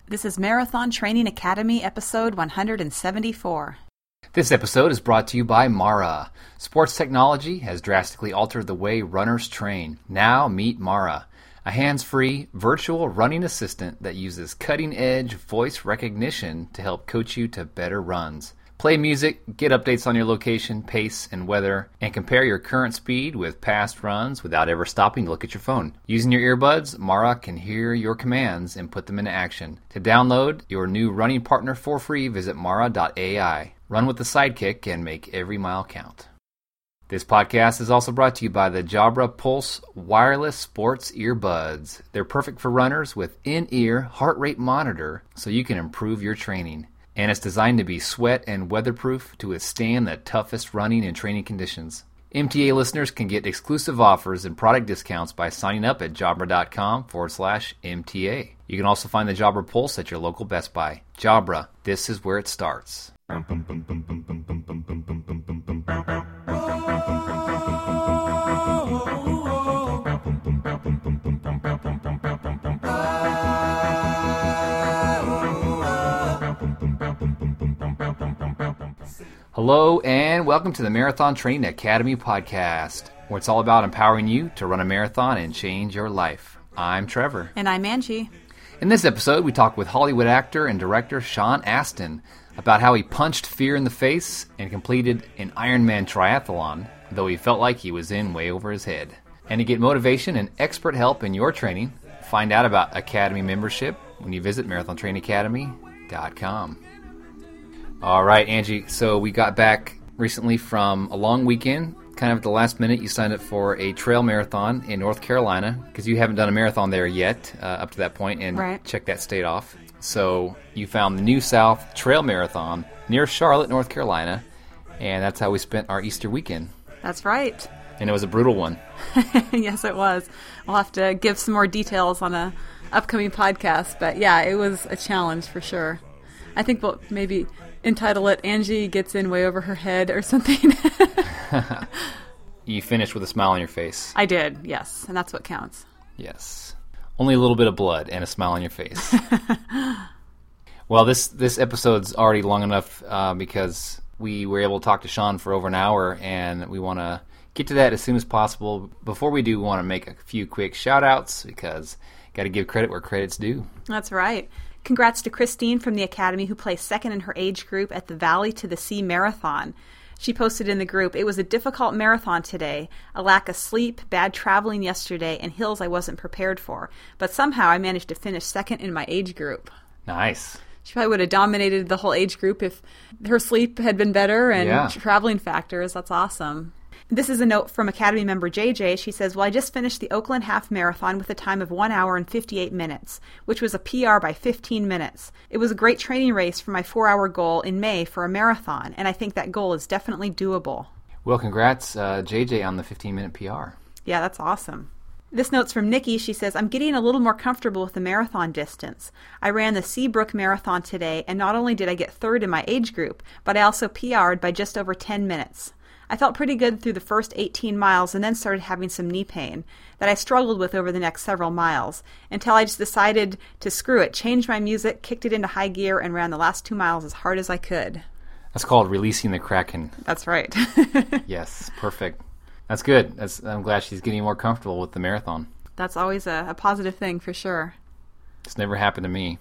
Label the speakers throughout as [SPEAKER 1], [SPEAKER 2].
[SPEAKER 1] This is Marathon Training Academy, episode 174.
[SPEAKER 2] This episode is brought to you by Mara. Sports technology has drastically altered the way runners train. Now meet Mara, a hands-free, virtual running assistant that uses cutting-edge voice recognition to help coach you to better runs. Play music, get updates on your location, pace, and weather, and compare your current speed with past runs without ever stopping to look at your phone. Using your earbuds, Mara can hear your commands and put them into action. To download your new running partner for free, visit mara.ai. Run with the Sidekick and make every mile count. This podcast is also brought to you by the Jabra Pulse Wireless Sports Earbuds. They're perfect for runners with in-ear heart rate monitor so you can improve your training. And it's designed to be sweat and weatherproof to withstand the toughest running and training conditions. MTA listeners can get exclusive offers and product discounts by signing up at jabra.com/MTA. You can also find the Jabra Pulse at your local Best Buy. Jabra, this is where it starts. Hello and welcome to the Marathon Training Academy podcast, where it's all about empowering you to run a marathon and change your life. I'm Trevor.
[SPEAKER 1] And I'm Angie.
[SPEAKER 2] In this episode, we talk with Hollywood actor and director Sean Astin about how he punched fear in the face and completed an Ironman triathlon, though he felt like he was in way over his head. And to get motivation and expert help in your training, find out about Academy membership when you visit marathontrainingacademy.com. All right, Angie, so we got back recently from a long weekend. Kind of at the last minute, you signed up for a trail marathon in North Carolina because you haven't done a marathon there yet up to that point, and checked that state off. So you found the New South Trail Marathon near Charlotte, North Carolina, and that's how we spent our Easter weekend.
[SPEAKER 1] That's right.
[SPEAKER 2] And it was a brutal one.
[SPEAKER 1] Yes, it was. We'll have to give some more details on a upcoming podcast, but yeah, it was a challenge for sure. I think we'll maybe entitle it Angie Gets In Way Over Her Head or something.
[SPEAKER 2] You finished with a smile on your face.
[SPEAKER 1] I did, yes, and that's what counts.
[SPEAKER 2] Yes. Only a little bit of blood and a smile on your face. Well, this episode's already long enough because we were able to talk to Sean for over an hour, and we want to get to that as soon as possible. Before we do, we want to make a few quick shout-outs because got to give credit where credit's due.
[SPEAKER 1] That's right. Congrats to Christine from the Academy, who placed second in her age group at the Valley to the Sea Marathon. She posted in the group, "It was a difficult marathon today, a lack of sleep, bad traveling yesterday, and hills I wasn't prepared for. But somehow I managed to finish second in my age group."
[SPEAKER 2] Nice.
[SPEAKER 1] She probably would have dominated the whole age group if her sleep had been better and traveling factors. That's awesome. This is a note from Academy member JJ. She says, "Well, I just finished the Oakland Half Marathon with a time of 1 hour and 58 minutes, which was a PR by 15 minutes. It was a great training race for my 4-hour goal in May for a marathon, and I think that goal is definitely doable."
[SPEAKER 2] Well, congrats, JJ, on the 15-minute PR.
[SPEAKER 1] Yeah, that's awesome. This note's from Nikki. She says, "I'm getting a little more comfortable with the marathon distance. I ran the Seabrook Marathon today, and not only did I get third in my age group, but I also PR'd by just over 10 minutes. I felt pretty good through the first 18 miles and then started having some knee pain that I struggled with over the next several miles until I just decided to screw it, changed my music, kicked it into high gear, and ran the last 2 miles as hard as I could."
[SPEAKER 2] That's called releasing the Kraken.
[SPEAKER 1] That's right.
[SPEAKER 2] Yes, perfect. That's good. I'm glad she's getting more comfortable with the marathon.
[SPEAKER 1] That's always a positive thing for sure.
[SPEAKER 2] It's never happened to me.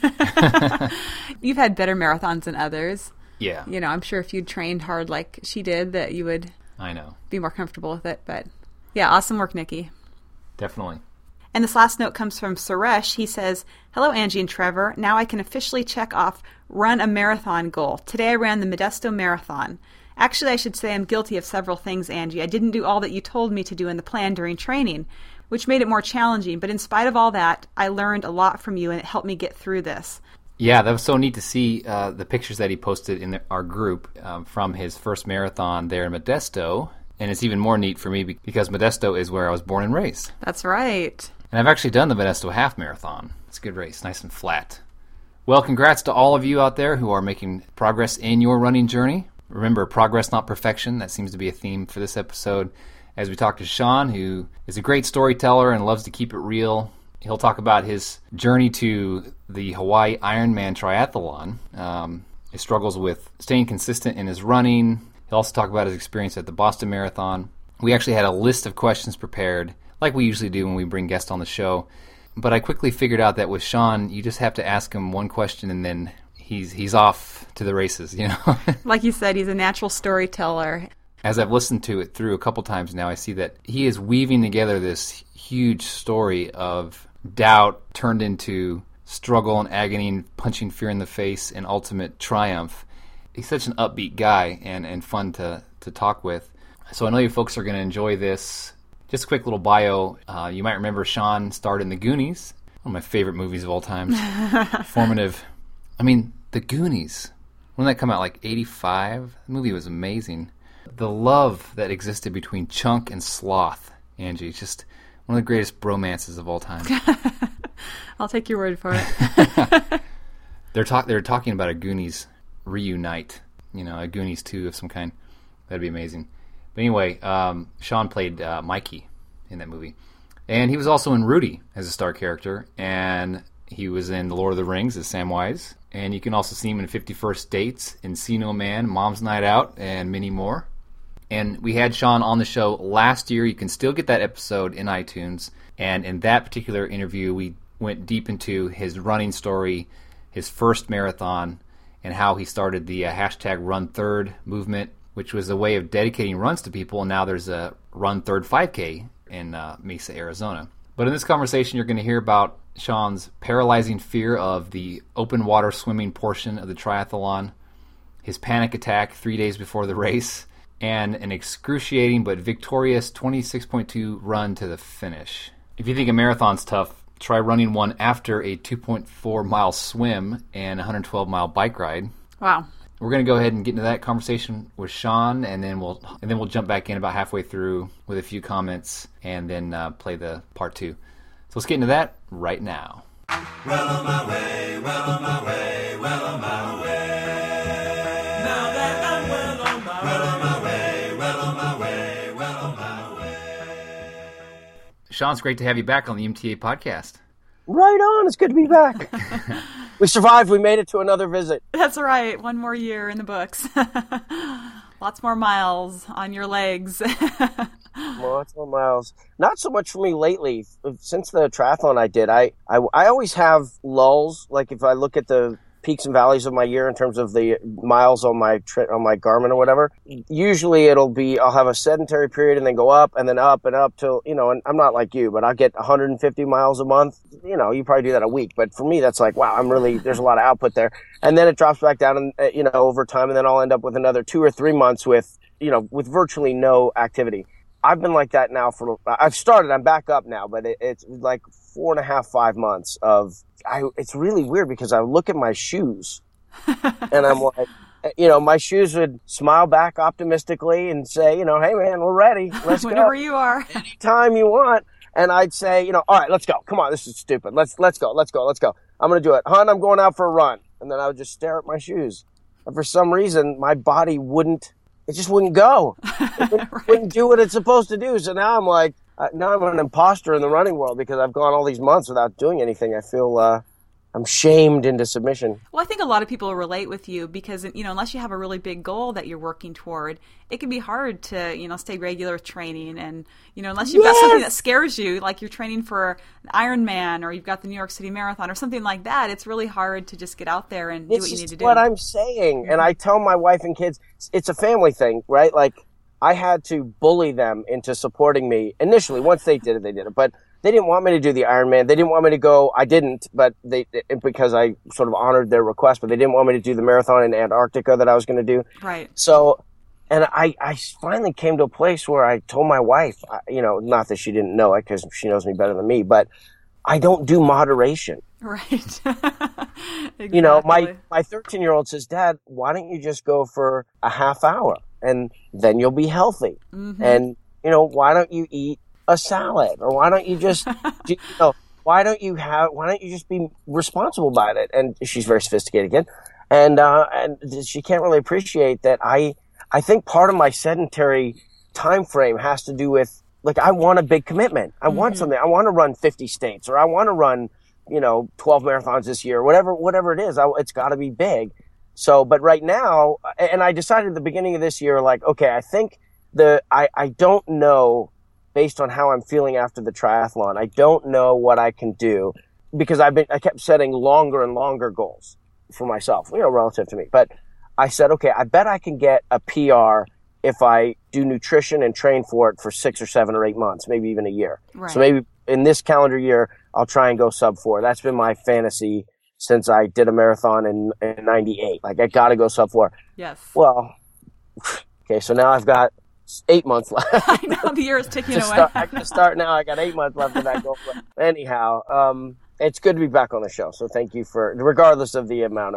[SPEAKER 1] You've had better marathons than others.
[SPEAKER 2] Yeah.
[SPEAKER 1] You know, I'm sure if you'd trained hard like she did that you would be more comfortable with it. But yeah, awesome work, Nikki.
[SPEAKER 2] Definitely.
[SPEAKER 1] And this last note comes from Suresh. He says, "Hello, Angie and Trevor. Now I can officially check off run a marathon goal. Today I ran the Modesto Marathon. Actually, I should say I'm guilty of several things, Angie. I didn't do all that you told me to do in the plan during training, which made it more challenging. But in spite of all that, I learned a lot from you, and it helped me get through this."
[SPEAKER 2] Yeah, that was so neat to see the pictures that he posted in our group from his first marathon there in Modesto. And it's even more neat for me because Modesto is where I was born and raised.
[SPEAKER 1] That's right.
[SPEAKER 2] And I've actually done the Modesto Half Marathon. It's a good race, nice and flat. Well, congrats to all of you out there who are making progress in your running journey. Remember, progress, not perfection. That seems to be a theme for this episode as we talk to Sean, who is a great storyteller and loves to keep it real. He'll talk about his journey to the Hawaii Ironman Triathlon, his struggles with staying consistent in his running. He'll also talk about his experience at the Boston Marathon. We actually had a list of questions prepared, like we usually do when we bring guests on the show. But I quickly figured out that with Sean, you just have to ask him one question and then he's off to the races, you know?
[SPEAKER 1] Like you said, he's a natural storyteller.
[SPEAKER 2] As I've listened to it through a couple times now, I see that he is weaving together this huge story of doubt turned into struggle and agony and punching fear in the face and ultimate triumph. He's such an upbeat guy and fun to talk with. So I know you folks are going to enjoy this. Just a quick little bio. You might remember Sean starred in The Goonies, one of my favorite movies of all time. Formative. I mean, The Goonies. When did that come out, like 85? The movie was amazing. The love that existed between Chunk and Sloth, Angie, just one of the greatest bromances of all time.
[SPEAKER 1] I'll take your word for it.
[SPEAKER 2] They're talking about a Goonies reunite, a Goonies 2 of some kind. That'd be amazing. But anyway, Sean played Mikey in that movie. And he was also in Rudy as a star character. And he was in The Lord of the Rings as Samwise. And you can also see him in 51st Dates, Encino Man, Mom's Night Out, and many more. And we had Sean on the show last year. You can still get that episode in iTunes. And in that particular interview, we went deep into his running story, his first marathon, and how he started the hashtag Run Third movement, which was a way of dedicating runs to people. And now there's a Run Third 5K in Mesa, Arizona. But in this conversation, you're going to hear about Sean's paralyzing fear of the open water swimming portion of the triathlon, his panic attack 3 days before the race, and an excruciating but victorious 26.2 run to the finish. If you think a marathon's tough, try running one after a 2.4-mile swim and a 112-mile bike ride.
[SPEAKER 1] Wow.
[SPEAKER 2] We're going to go ahead and get into that conversation with Sean, and then we'll jump back in about halfway through with a few comments, and then play the part 2. So let's get into that right now.
[SPEAKER 3] Well on my way, well on my way, well on my way. Now that I'm well on my way, well on my way, well on my way.
[SPEAKER 2] Sean, it's great to have you back on the MTA podcast.
[SPEAKER 4] Right on. It's good to be back. We survived. We made it to another visit.
[SPEAKER 1] That's right. One more year in the books. Lots more miles on your legs.
[SPEAKER 4] Lots more miles. Not so much for me lately. Since the triathlon I did, I always have lulls. Like if I look at the peaks and valleys of my year in terms of the miles on my Garmin or whatever, usually I'll have a sedentary period and then go up and up till, and I'm not like you, but I'll get 150 miles a month. You probably do that a week. But for me, that's like, wow, there's a lot of output there. And then it drops back down and, over time. And then I'll end up with another 2 or 3 months with virtually no activity. I've been like that now I'm back up now, but it's like 4.5, 5 months it's really weird because I look at my shoes and I'm like, my shoes would smile back optimistically and say, hey man, we're ready. Let's go.
[SPEAKER 1] Whenever you are.
[SPEAKER 4] Anytime you want. And I'd say, all right, let's go. Come on. This is stupid. Let's go. I'm going to do it. Hon, I'm going out for a run. And then I would just stare at my shoes. And for some reason, my body it just wouldn't go. It wouldn't do what it's supposed to do. So now I'm like, now I'm an imposter in the running world because I've gone all these months without doing anything. I feel I'm shamed into submission.
[SPEAKER 1] Well, I think a lot of people relate with you because, unless you have a really big goal that you're working toward, it can be hard to, stay regular with training. And, unless you've got something that scares you, like you're training for an Ironman or you've got the New York City Marathon or something like that, it's really hard to just get out there and do what you need to do.
[SPEAKER 4] That's what I'm saying. And I tell my wife and kids, it's a family thing, right? Like, I had to bully them into supporting me initially. Once they did it. But they didn't want me to do the Ironman. They didn't want me to go. I didn't, but because I sort of honored their request, but they didn't want me to do the marathon in Antarctica that I was going to do.
[SPEAKER 1] Right.
[SPEAKER 4] So, and I finally came to a place where I told my wife, not that she didn't know it because she knows me better than me, but I don't do moderation.
[SPEAKER 1] Right. Exactly.
[SPEAKER 4] My 13-year-old says, Dad, why don't you just go for a half hour and then you'll be healthy? Mm-hmm. And, why don't you eat a salad, or why don't you just, why don't you just be responsible about it? And she's very sophisticated again. And she can't really appreciate that I think part of my sedentary time frame has to do with like, I want a big commitment. I want something. I want to run 50 states, or I want to run, 12 marathons this year, whatever it is. It's got to be big. So, but right now, and I decided at the beginning of this year, like, okay, I think I don't know, based on how I'm feeling after the triathlon, I don't know what I can do, because I kept setting longer and longer goals for myself, relative to me. But I said, okay, I bet I can get a PR if I do nutrition and train for it for 6 or 7 or 8 months, maybe even a year.
[SPEAKER 1] Right.
[SPEAKER 4] So maybe in this calendar year, I'll try and go sub 4. That's been my fantasy since I did a marathon in 98. Like, I got to go sub 4.
[SPEAKER 1] Yes.
[SPEAKER 4] Well, okay, so now I've got 8 months left.
[SPEAKER 1] I know, the year is ticking away.
[SPEAKER 4] I can start now. I got 8 months left of that goal. But anyhow, it's good to be back on the show. So thank you regardless of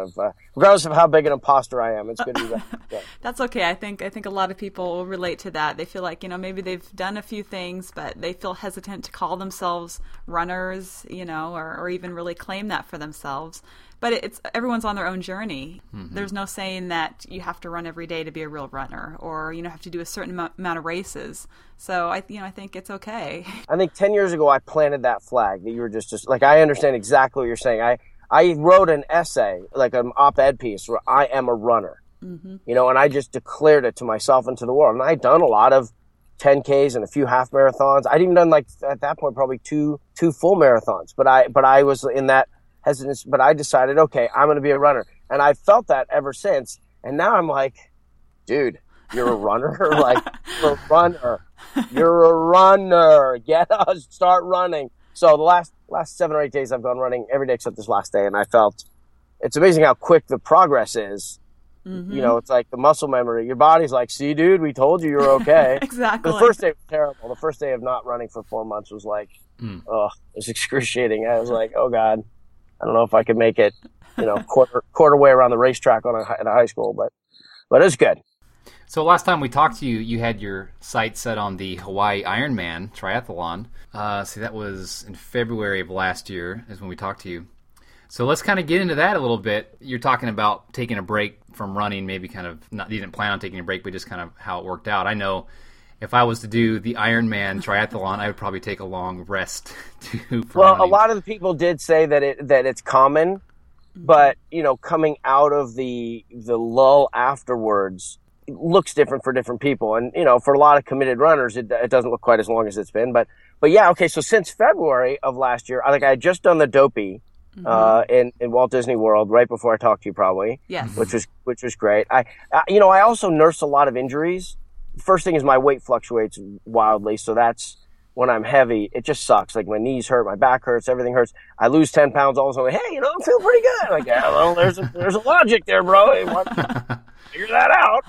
[SPEAKER 4] how big an imposter I am, it's good to be back. Yeah.
[SPEAKER 1] That's okay. I think a lot of people will relate to that. They feel like, maybe they've done a few things, but they feel hesitant to call themselves runners, or even really claim that for themselves. But everyone's on their own journey. Mm-hmm. There's no saying that you have to run every day to be a real runner, or have to do a certain amount of races. So I think it's okay.
[SPEAKER 4] I think 10 years ago I planted that flag that you were just like, I understand exactly what you're saying. I wrote an essay, like an op-ed piece, where I am a runner, and I just declared it to myself and to the world. And I'd done a lot of 10Ks and a few half marathons. I'd even done, like, at that point, probably two full marathons. But I was in that hesitance, but I decided, okay, I'm going to be a runner. And I felt that ever since. And now I'm like, dude, you're a runner? Like, you're a runner. You're a runner. Start running. So the last 7 or 8 days I've gone running every day except this last day. And I felt, it's amazing how quick the progress is. Mm-hmm. It's like the muscle memory. Your body's like, see, dude, we told you you're okay.
[SPEAKER 1] Exactly.
[SPEAKER 4] The first day was terrible. The first day of not running for 4 months was like, it was excruciating. I was like, oh God, I don't know if I could make it, quarter way around the racetrack at a high school, but it's good.
[SPEAKER 2] So last time we talked to you, you had your sights set on the Hawaii Ironman triathlon. That was in February of last year is when we talked to you. So let's kind of get into that a little bit. You're talking about taking a break from running, maybe kind of you didn't plan on taking a break, but just kind of how it worked out. I know if I was to do the Ironman triathlon, I would probably take a long rest too.
[SPEAKER 4] Well,
[SPEAKER 2] running.
[SPEAKER 4] A lot of the people did say that it's common, but coming out of the lull afterwards, it looks different for different people. And for a lot of committed runners, it doesn't look quite as long as it's been. But yeah, okay. So since February of last year, I had just done the Dopey. In Walt Disney World right before I talked to you, probably.
[SPEAKER 1] Yes.
[SPEAKER 4] Which was great. I also nursed a lot of injuries. First thing is my weight fluctuates wildly, so that's when I'm heavy. It just sucks. Like, my knees hurt, my back hurts, everything hurts. I lose 10 pounds all of a sudden. Hey, I'm feeling pretty good. Like, yeah, well, there's a logic there, bro. You want to figure that out.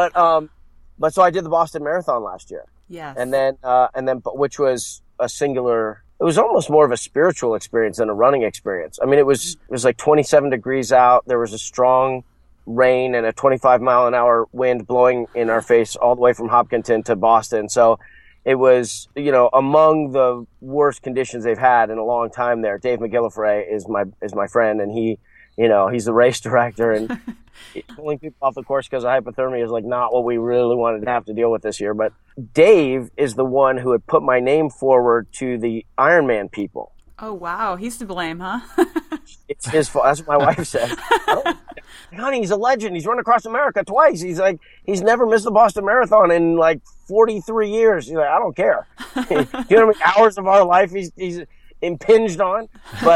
[SPEAKER 4] But so I did the Boston Marathon last year.
[SPEAKER 1] Yes.
[SPEAKER 4] And then, which was a singular. It was almost more of a spiritual experience than a running experience. I mean, it was like 27 degrees out. There was a strong rain and a 25-mile-an-hour wind blowing in our face all the way from Hopkinton to Boston. So it was, among the worst conditions they've had in a long time there. Dave McGillivray is my friend, and he's the race director, and pulling people off the course because of hypothermia is like not what we really wanted to have to deal with this year. But Dave is the one who had put my name forward to the Ironman people.
[SPEAKER 1] Oh, wow. He's to blame, huh?
[SPEAKER 4] It's his fault. That's what my wife said. Honey, he's a legend. He's run across America twice. He's never missed the Boston Marathon in like 43 years. He's like, I don't care. You know how many hours of our life he's impinged on?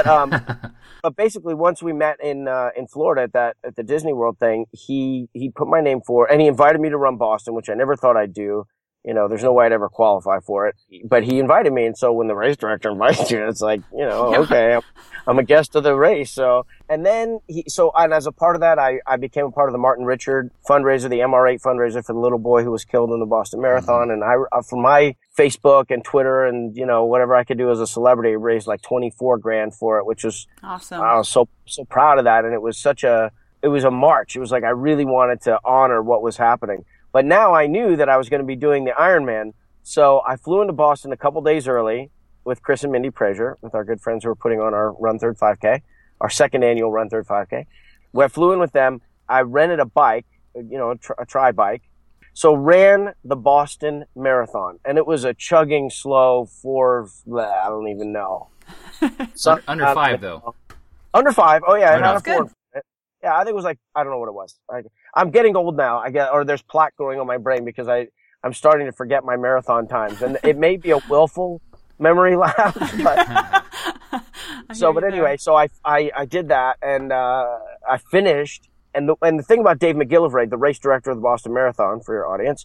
[SPEAKER 4] But basically, once we met in Florida at the Disney World thing, he put my name forward, and he invited me to run Boston, which I never thought I'd do. There's no way I'd ever qualify for it, but he invited me. And so when the race director invites you, it's like, okay, I'm a guest of the race. So, and then and as a part of that, I became a part of the Martin Richard fundraiser, the MR8 fundraiser for the little boy who was killed in the Boston Marathon. Mm-hmm. And I, from my Facebook and Twitter and, whatever I could do as a celebrity, raised like $24,000 for it, which was
[SPEAKER 1] awesome.
[SPEAKER 4] I was so proud of that. And it was a march. It was like, I really wanted to honor what was happening. But now I knew that I was going to be doing the Ironman. So I flew into Boston a couple days early with Chris and Mindy Frazier, with our good friends who were putting on our Run Third 5K, our second annual Run Third 5K. I flew in with them. I rented a bike, a tri bike. So ran the Boston Marathon, and it was a chugging slow I don't even know.
[SPEAKER 2] Under 5 though.
[SPEAKER 4] Under 5. Oh yeah, it had a
[SPEAKER 1] Good.
[SPEAKER 4] 4. Yeah, I think it was like, I don't know what it was. I'm getting old now. Or there's plaque going on my brain because I'm starting to forget my marathon times, and it may be a willful memory lapse. But but anyway, so I did that, and I finished. And the thing about Dave McGillivray, the race director of the Boston Marathon, for your audience,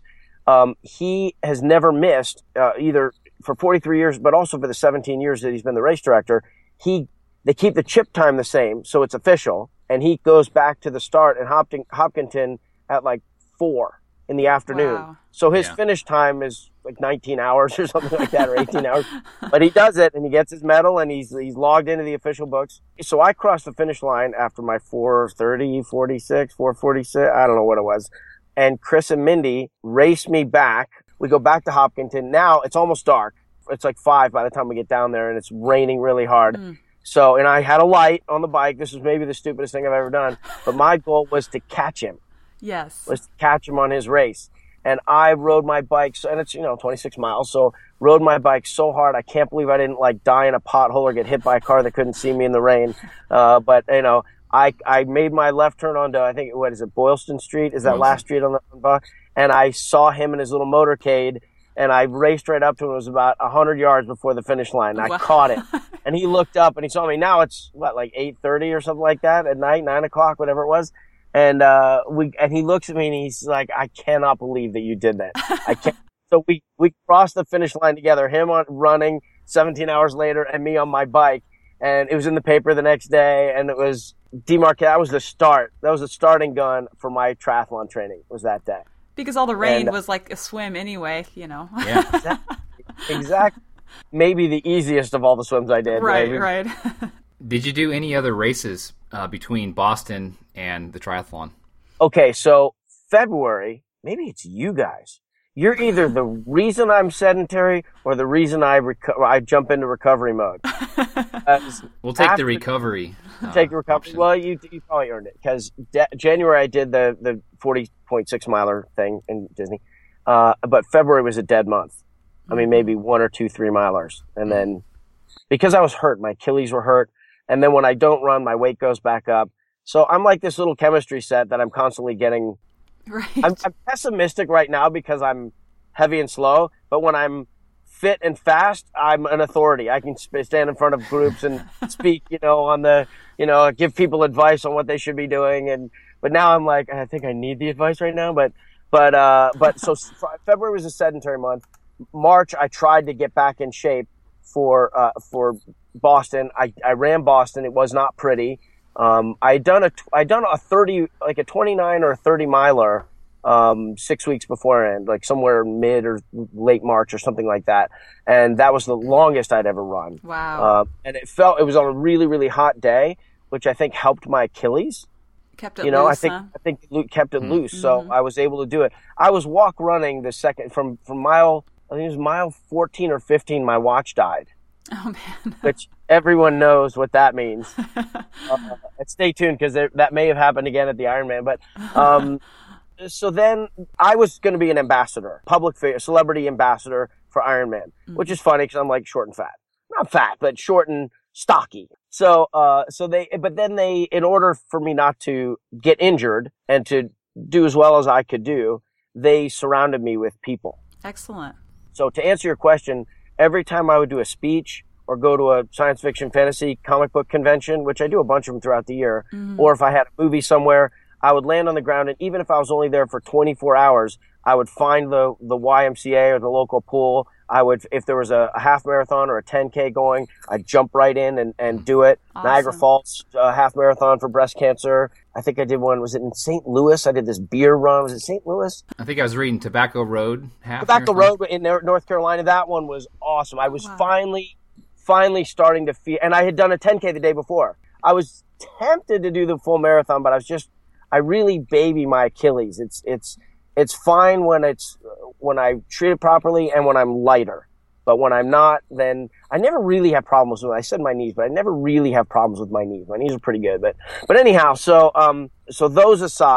[SPEAKER 4] he has never missed either for 43 years, but also for the 17 years that he's been the race director. They keep the chip time the same, so it's official. And he goes back to the start in Hopkinton at like 4 in the afternoon.
[SPEAKER 1] Wow.
[SPEAKER 4] So his finish time is like 19 hours or something like that, or 18 hours. But he does it, and he gets his medal, and he's logged into the official books. So I crossed the finish line after my 4:30, 46, 4:46, I don't know what it was. And Chris and Mindy raced me back. We go back to Hopkinton. Now it's almost dark. It's like 5 by the time we get down there, and it's raining really hard. So, and I had a light on the bike. This was maybe the stupidest thing I've ever done. But my goal was to catch him.
[SPEAKER 1] Yes.
[SPEAKER 4] Was to catch him on his race. And I rode my bike, and it's, 26 miles. So rode my bike so hard. I can't believe I didn't like die in a pothole or get hit by a car that couldn't see me in the rain. But I made my left turn onto, I think, what is it, Boylston Street? Is that last street on the, and I saw him in his little motorcade. And I raced right up to him. It was about 100 yards before the finish line. And I caught it. And he looked up and he saw me. Now it's like 8:30 or something like that at night, 9 o'clock, whatever it was. And he looks at me and he's like, I cannot believe that you did that. I can't. So we crossed the finish line together, him on running 17 hours later and me on my bike. And it was in the paper the next day, and it was demarcated. That was the start. That was the starting gun for my triathlon training, was that day.
[SPEAKER 1] Because all the rain was like a swim anyway,
[SPEAKER 2] Yeah.
[SPEAKER 4] Exactly. Maybe the easiest of all the swims I did.
[SPEAKER 1] Right.
[SPEAKER 2] Did you do any other races between Boston and the triathlon?
[SPEAKER 4] Okay, so February, maybe it's you guys. You're either the reason I'm sedentary or the reason I jump into recovery mode.
[SPEAKER 2] We'll take the recovery.
[SPEAKER 4] Take the recovery.
[SPEAKER 2] Option.
[SPEAKER 4] Well, you probably earned it because January I did the 40.6 miler thing in Disney, but February was a dead month. I mean, maybe 1 or 2 3-milers, and then because I was hurt, my Achilles were hurt, and then when I don't run, my weight goes back up. So I'm like this little chemistry set that I'm constantly getting.
[SPEAKER 1] Right.
[SPEAKER 4] I'm pessimistic right now because I'm heavy and slow, but when I'm fit and fast, I'm an authority. I can stand in front of groups and speak, on the, give people advice on what they should be doing. But now I'm like, I think I need the advice right now. But so February was a sedentary month. March, I tried to get back in shape for Boston. I ran Boston. It was not pretty. I done a 30, like a 29 or a 30 miler, 6 weeks beforehand, like somewhere mid or late March or something like that. And that was the longest I'd ever run.
[SPEAKER 1] Wow.
[SPEAKER 4] And it was on a really, really hot day, which I think helped my Achilles.
[SPEAKER 1] Kept it loose,
[SPEAKER 4] I think Luke kept it loose. So I was able to do it. I was walk running the second from mile, I think it was mile 14 or 15, my watch died.
[SPEAKER 1] Oh man.
[SPEAKER 4] Which everyone knows what that means. And stay tuned because that may have happened again at the Ironman. But so then I was going to be an ambassador, public figure, celebrity ambassador for Ironman, which is funny because I'm like short and fat. Not fat, but short and stocky. So but then in order for me not to get injured and to do as well as I could do, they surrounded me with people.
[SPEAKER 1] Excellent.
[SPEAKER 4] So to answer your question, every time I would do a speech or go to a science fiction fantasy comic book convention, which I do a bunch of them throughout the year, or if I had a movie somewhere, I would land on the ground, and even if I was only there for 24 hours, I would find the YMCA or the local pool. I would, if there was a half marathon or a 10K going, I'd jump right in and do it.
[SPEAKER 1] Awesome.
[SPEAKER 4] Niagara Falls, half marathon for breast cancer. I think I did one, was it in St. Louis? I did this beer run. Was it St. Louis?
[SPEAKER 2] I think I was reading Tobacco Road.
[SPEAKER 4] Tobacco Road in North Carolina. That one was awesome. I was finally starting to feel, and I had done a 10K the day before. I was tempted to do the full marathon, but I really baby my Achilles. It's fine when I treat it properly and when I'm lighter. But when I'm not, then I never really have problems with, I said my knees, but I never really have problems with my knees. My knees are pretty good. But anyhow, so those aside,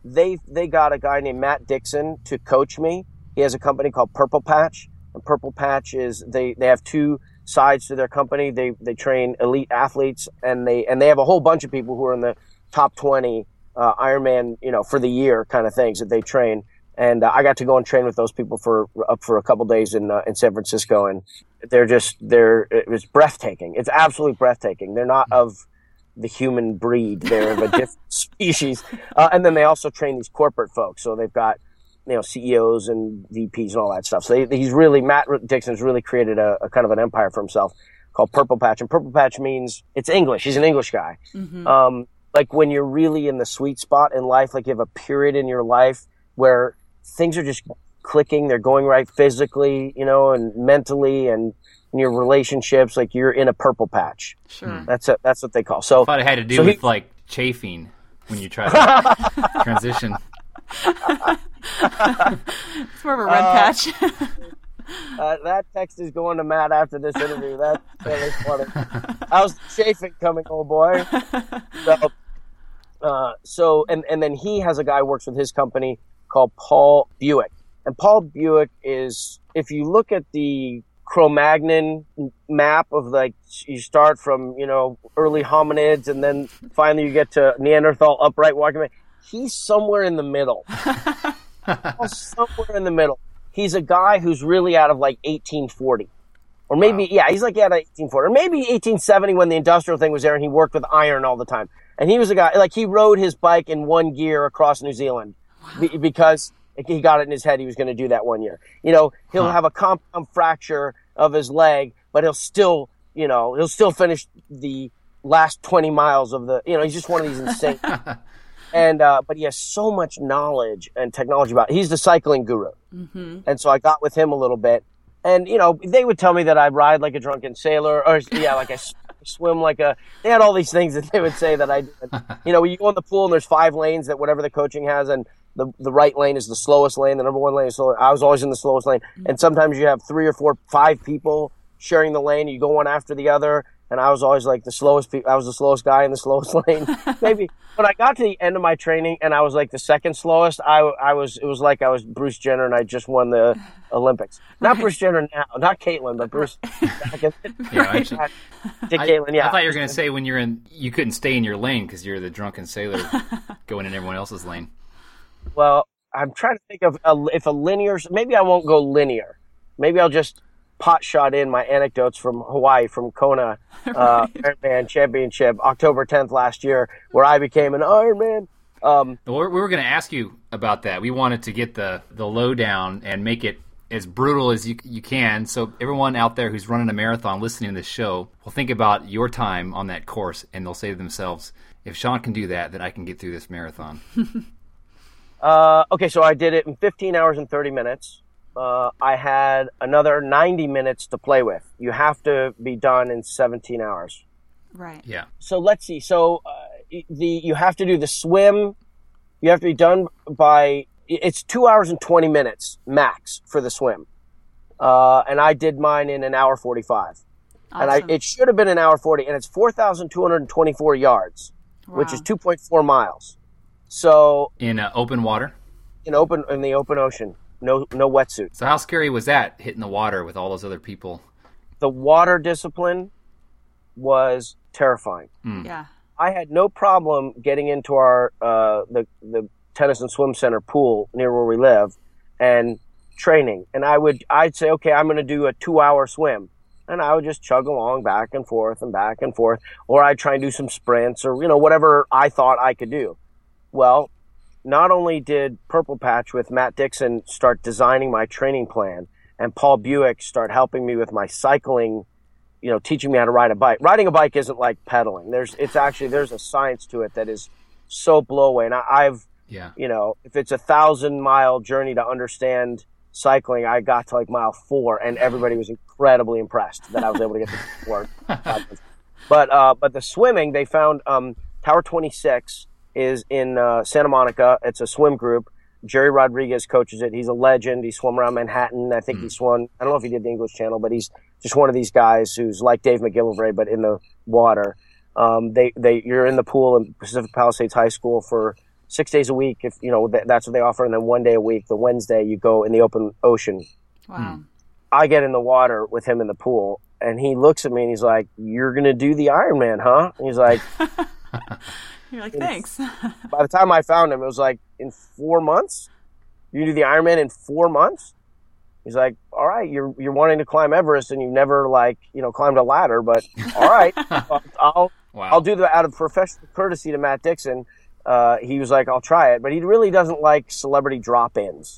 [SPEAKER 4] they got a guy named Matt Dixon to coach me. He has a company called Purple Patch, and Purple Patch is they have two sides to their company. They train elite athletes, and they have a whole bunch of people who are in the top 20 Ironman, for the year kind of things that they train. And I got to go and train with those people for a couple days in San Francisco, and it was breathtaking. It's absolutely breathtaking. They're not of the human breed; they're of a different species. And then they also train these corporate folks, so they've got CEOs and VPs and all that stuff. So Matt Dixon's really created a kind of an empire for himself called Purple Patch, and Purple Patch means it's English. He's an English guy. Mm-hmm. Like when you're really in the sweet spot in life, like you have a period in your life where things are just clicking, they're going right physically, and mentally, and in your relationships, like you're in a purple patch.
[SPEAKER 1] Sure.
[SPEAKER 4] That's what they call. So
[SPEAKER 2] I thought it had to do with like chafing when you try to transition.
[SPEAKER 1] It's more of a red patch.
[SPEAKER 4] That text is going to Matt after this interview. That's really funny. How's the chafing coming, old boy? And then he has a guy who works with his company called Paul Buick. And Paul Buick is, if you look at the Cro-Magnon map of like, you start from, early hominids and then finally you get to Neanderthal upright walking. He's somewhere in the middle. Somewhere in the middle. He's a guy who's really out of like 1840. Or maybe, he's like out of 1840. Or maybe 1870 when the industrial thing was there and he worked with iron all the time. And he was a guy, like he rode his bike in one gear across New Zealand because he got it in his head he was going to do that one year. He'll have a compound fracture of his leg, but he'll still finish the last 20 miles of the, he's just one of these insane. And, but he has so much knowledge and technology about it. He's the cycling guru. Mm-hmm. And so I got with him a little bit. And, they would tell me that I ride like a drunken sailor or, like I swim like they had all these things that they would say that I did. You go in the pool and there's 5 lanes that whatever the coaching has, and the right lane is the slowest lane. The number 1 lane is slow. I was always in the slowest lane. And sometimes you have 3 or 4, 5 people sharing the lane. You go one after the other. And I was always like I was the slowest guy in the slowest lane. Maybe when I got to the end of my training and I was like the second slowest, it was like I was Bruce Jenner and I just won the Olympics. Not Bruce Jenner now, not Caitlin, but Bruce. Caitlin, yeah.
[SPEAKER 2] I thought you were going to say when you couldn't stay in your lane because you're the drunken sailor going in everyone else's lane.
[SPEAKER 4] Well, I'm trying to think of if a linear, maybe I won't go linear. Maybe I'll just pot shot in my anecdotes from Hawaii, from Kona Ironman Championship, October 10th last year, where I became an Ironman.
[SPEAKER 2] We were going to ask you about that. We wanted to get the lowdown and make it as brutal as you can, so everyone out there who's running a marathon listening to this show will think about your time on that course, and they'll say to themselves, if Sean can do that, then I can get through this marathon.
[SPEAKER 4] Okay, so I did it in 15 hours and 30 minutes. I had another 90 minutes to play with. You have to be done in 17 hours.
[SPEAKER 1] Right.
[SPEAKER 2] Yeah.
[SPEAKER 4] So let's see. So you have to do the swim. You have to be done by, it's 2 hours and 20 minutes max for the swim. And I did mine in an hour 45. Awesome. And it should have been an hour 40, and it's 4,224 yards, which is 2.4 miles. So
[SPEAKER 2] in open water?
[SPEAKER 4] In the open ocean. No wetsuit.
[SPEAKER 2] So how scary was that, hitting the water with all those other people?
[SPEAKER 4] The water discipline was terrifying.
[SPEAKER 1] Mm. Yeah.
[SPEAKER 4] I had no problem getting into our the tennis and swim center pool near where we live and training. And I'd say, okay, I'm going to do a 2-hour swim. And I would just chug along back and forth. Or I'd try and do some sprints or, whatever I thought I could do. Well, not only did Purple Patch with Matt Dixon start designing my training plan, and Paul Buick start helping me with my cycling, teaching me how to ride a bike. Riding a bike isn't like pedaling. There's a science to it that is so blow away. And if it's a 1,000-mile journey to understand cycling, I got to like mile 4 and everybody was incredibly impressed that I was able to get to work. But the swimming, they found, Tower 26 is in Santa Monica. It's a swim group. Jerry Rodriguez coaches it. He's a legend. He swum around Manhattan. I think he swam, I don't know if he did the English Channel, but he's just one of these guys who's like Dave McGillivray, but in the water. You're in the pool in Pacific Palisades High School for 6 days a week, if that's what they offer, and then 1 day a week, the Wednesday, you go in the open ocean.
[SPEAKER 1] Wow.
[SPEAKER 4] I get in the water with him in the pool, and he looks at me and he's like, "You're gonna do the Ironman, huh?" And he's like,
[SPEAKER 1] You're like, thanks.
[SPEAKER 4] by the time I found him, it was like, in 4 months? You do the Ironman in 4 months? He's like, all right, you're wanting to climb Everest and you've never climbed a ladder, but all right, I'll do that out of professional courtesy to Matt Dixon. He was like, I'll try it, but he really doesn't like celebrity drop-ins.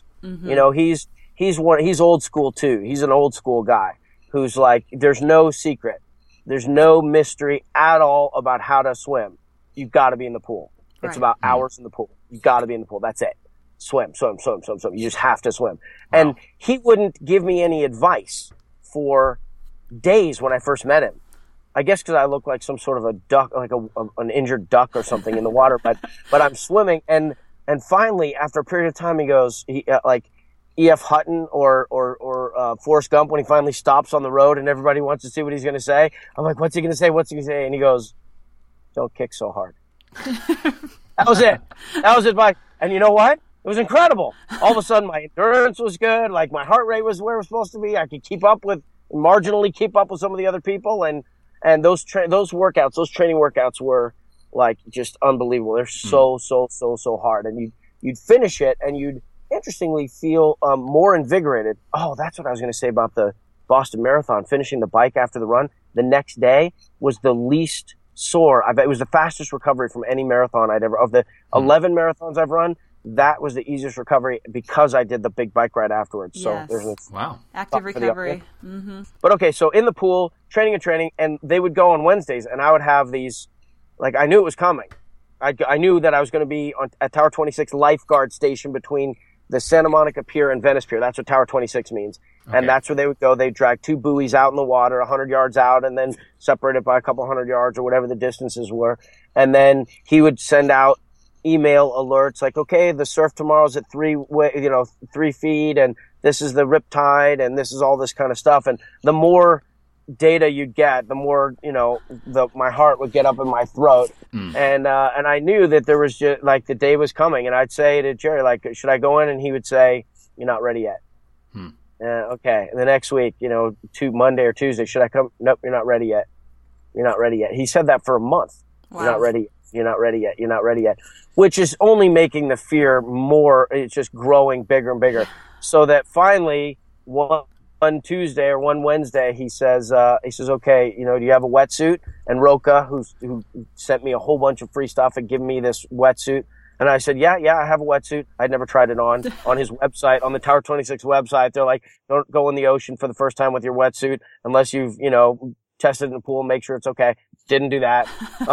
[SPEAKER 4] He's old school too. He's an old school guy who's like, there's no secret. There's no mystery at all about how to swim. You've got to be in the pool. It's
[SPEAKER 1] Right.
[SPEAKER 4] about hours in the pool. You've got to be in the pool. That's it. Swim, swim, swim, swim, swim. You just have to swim. Wow. And he wouldn't give me any advice for days when I first met him. I guess because I look like some sort of a duck, like an injured duck or something in the water, but I'm swimming. And finally, after a period of time, he goes, like E.F. Hutton or Forrest Gump, when he finally stops on the road and everybody wants to see what he's going to say. I'm like, what's he going to say? What's he going to say? And he goes, don't kick so hard. That was it. That was advice. And you know what? It was incredible. All of a sudden, my endurance was good. Like, my heart rate was where it was supposed to be. I could marginally keep up with some of the other people. And those training workouts were like just unbelievable. They're so hard. And you'd finish it and you'd interestingly feel more invigorated. Oh, that's what I was going to say about the Boston Marathon. Finishing the bike after the run the next day was the least sore. It was the fastest recovery from any marathon of the 11 marathons I've run. That was the easiest recovery because I did the big bike ride afterwards.
[SPEAKER 1] Yes.
[SPEAKER 4] So
[SPEAKER 2] wow.
[SPEAKER 1] Active recovery. Mm-hmm.
[SPEAKER 4] But okay, so in the pool, training, and they would go on Wednesdays, and I would have these, like, I knew it was coming. I knew that I was going to be at Tower 26 lifeguard station between the Santa Monica Pier and Venice Pier. That's what Tower 26 means. Okay. And that's where they would go. They'd drag 2 buoys out in the water, 100 yards out, and then separate it by a couple hundred yards or whatever the distances were. And then he would send out email alerts like, okay, the surf tomorrow's at 3 feet, and this is the rip tide, and this is all this kind of stuff. And the more data you'd get, the more, my heart would get up in my throat. And I knew that there was just like the day was coming, and I'd say to Jerry, like, should I go in? And he would say, you're not ready yet. Okay. And the next week, Monday or Tuesday, should I come? Nope, you're not ready yet. You're not ready yet. He said that for a month. Wow. You're not ready. You're not ready yet. You're not ready yet. Which is only making the fear more, it's just growing bigger and bigger. So that finally, one Tuesday or one Wednesday, he says, okay, do you have a wetsuit? And Roca, who sent me a whole bunch of free stuff and given me this wetsuit. And I said, yeah, I have a wetsuit. I'd never tried it on. On his website, on the Tower 26 website, they're like, don't go in the ocean for the first time with your wetsuit unless you've, tested in the pool and make sure it's okay. Didn't do that.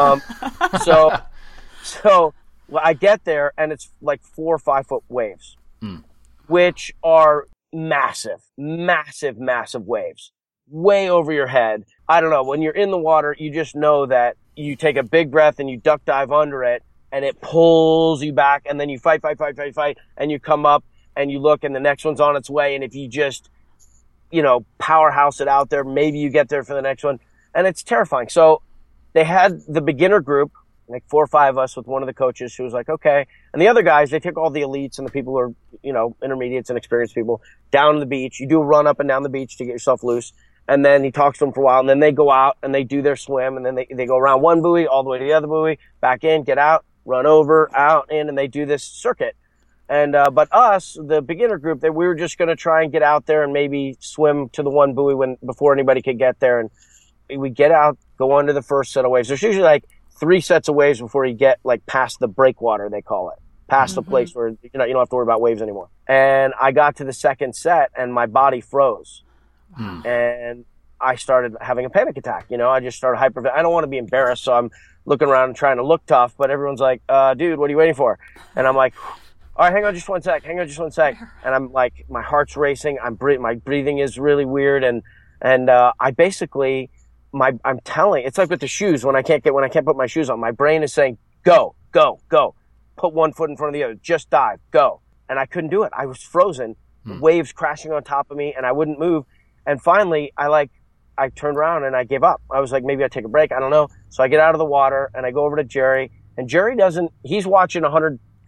[SPEAKER 4] So I get there and it's like 4 or 5 foot waves, which are massive, massive, massive waves, way over your head. I don't know. When you're in the water, you just know that you take a big breath and you duck dive under it and it pulls you back, and then you fight, and you come up and you look and the next one's on its way. And if you just, powerhouse it out there, maybe you get there for the next one. And it's terrifying. So they had the beginner group, like 4 or 5 of us with one of the coaches who was like, okay. And the other guys, they took all the elites and the people who are, intermediates and experienced people down to the beach. You do a run up and down the beach to get yourself loose. And then he talks to them for a while, and then they go out and they do their swim, and then they go around one buoy all the way to the other buoy, back in, get out, run over, out, in, and they do this circuit. And, but us, the beginner group, that we were just going to try and get out there and maybe swim to the one buoy before anybody could get there. And we get out, go under the first set of waves. There's usually like 3 sets of waves before you get like past the breakwater, they call it, past the place where, you don't have to worry about waves anymore. And I got to the second set and my body froze. And I started having a panic attack. I just started I don't want to be embarrassed. So I'm looking around and trying to look tough, but everyone's like, dude, what are you waiting for? And I'm like, all right, hang on just one sec. And I'm like, my heart's racing. My breathing is really weird. And I basically, I'm telling, it's like with the shoes, when I can't put my shoes on, my brain is saying, go. Put one foot in front of the other, just dive, go. And I couldn't do it. I was frozen, waves crashing on top of me, and I wouldn't move. And finally, I turned around and I gave up. I was like, maybe I'd take a break. I don't know. So I get out of the water and I go over to Jerry, and Jerry he's watching 100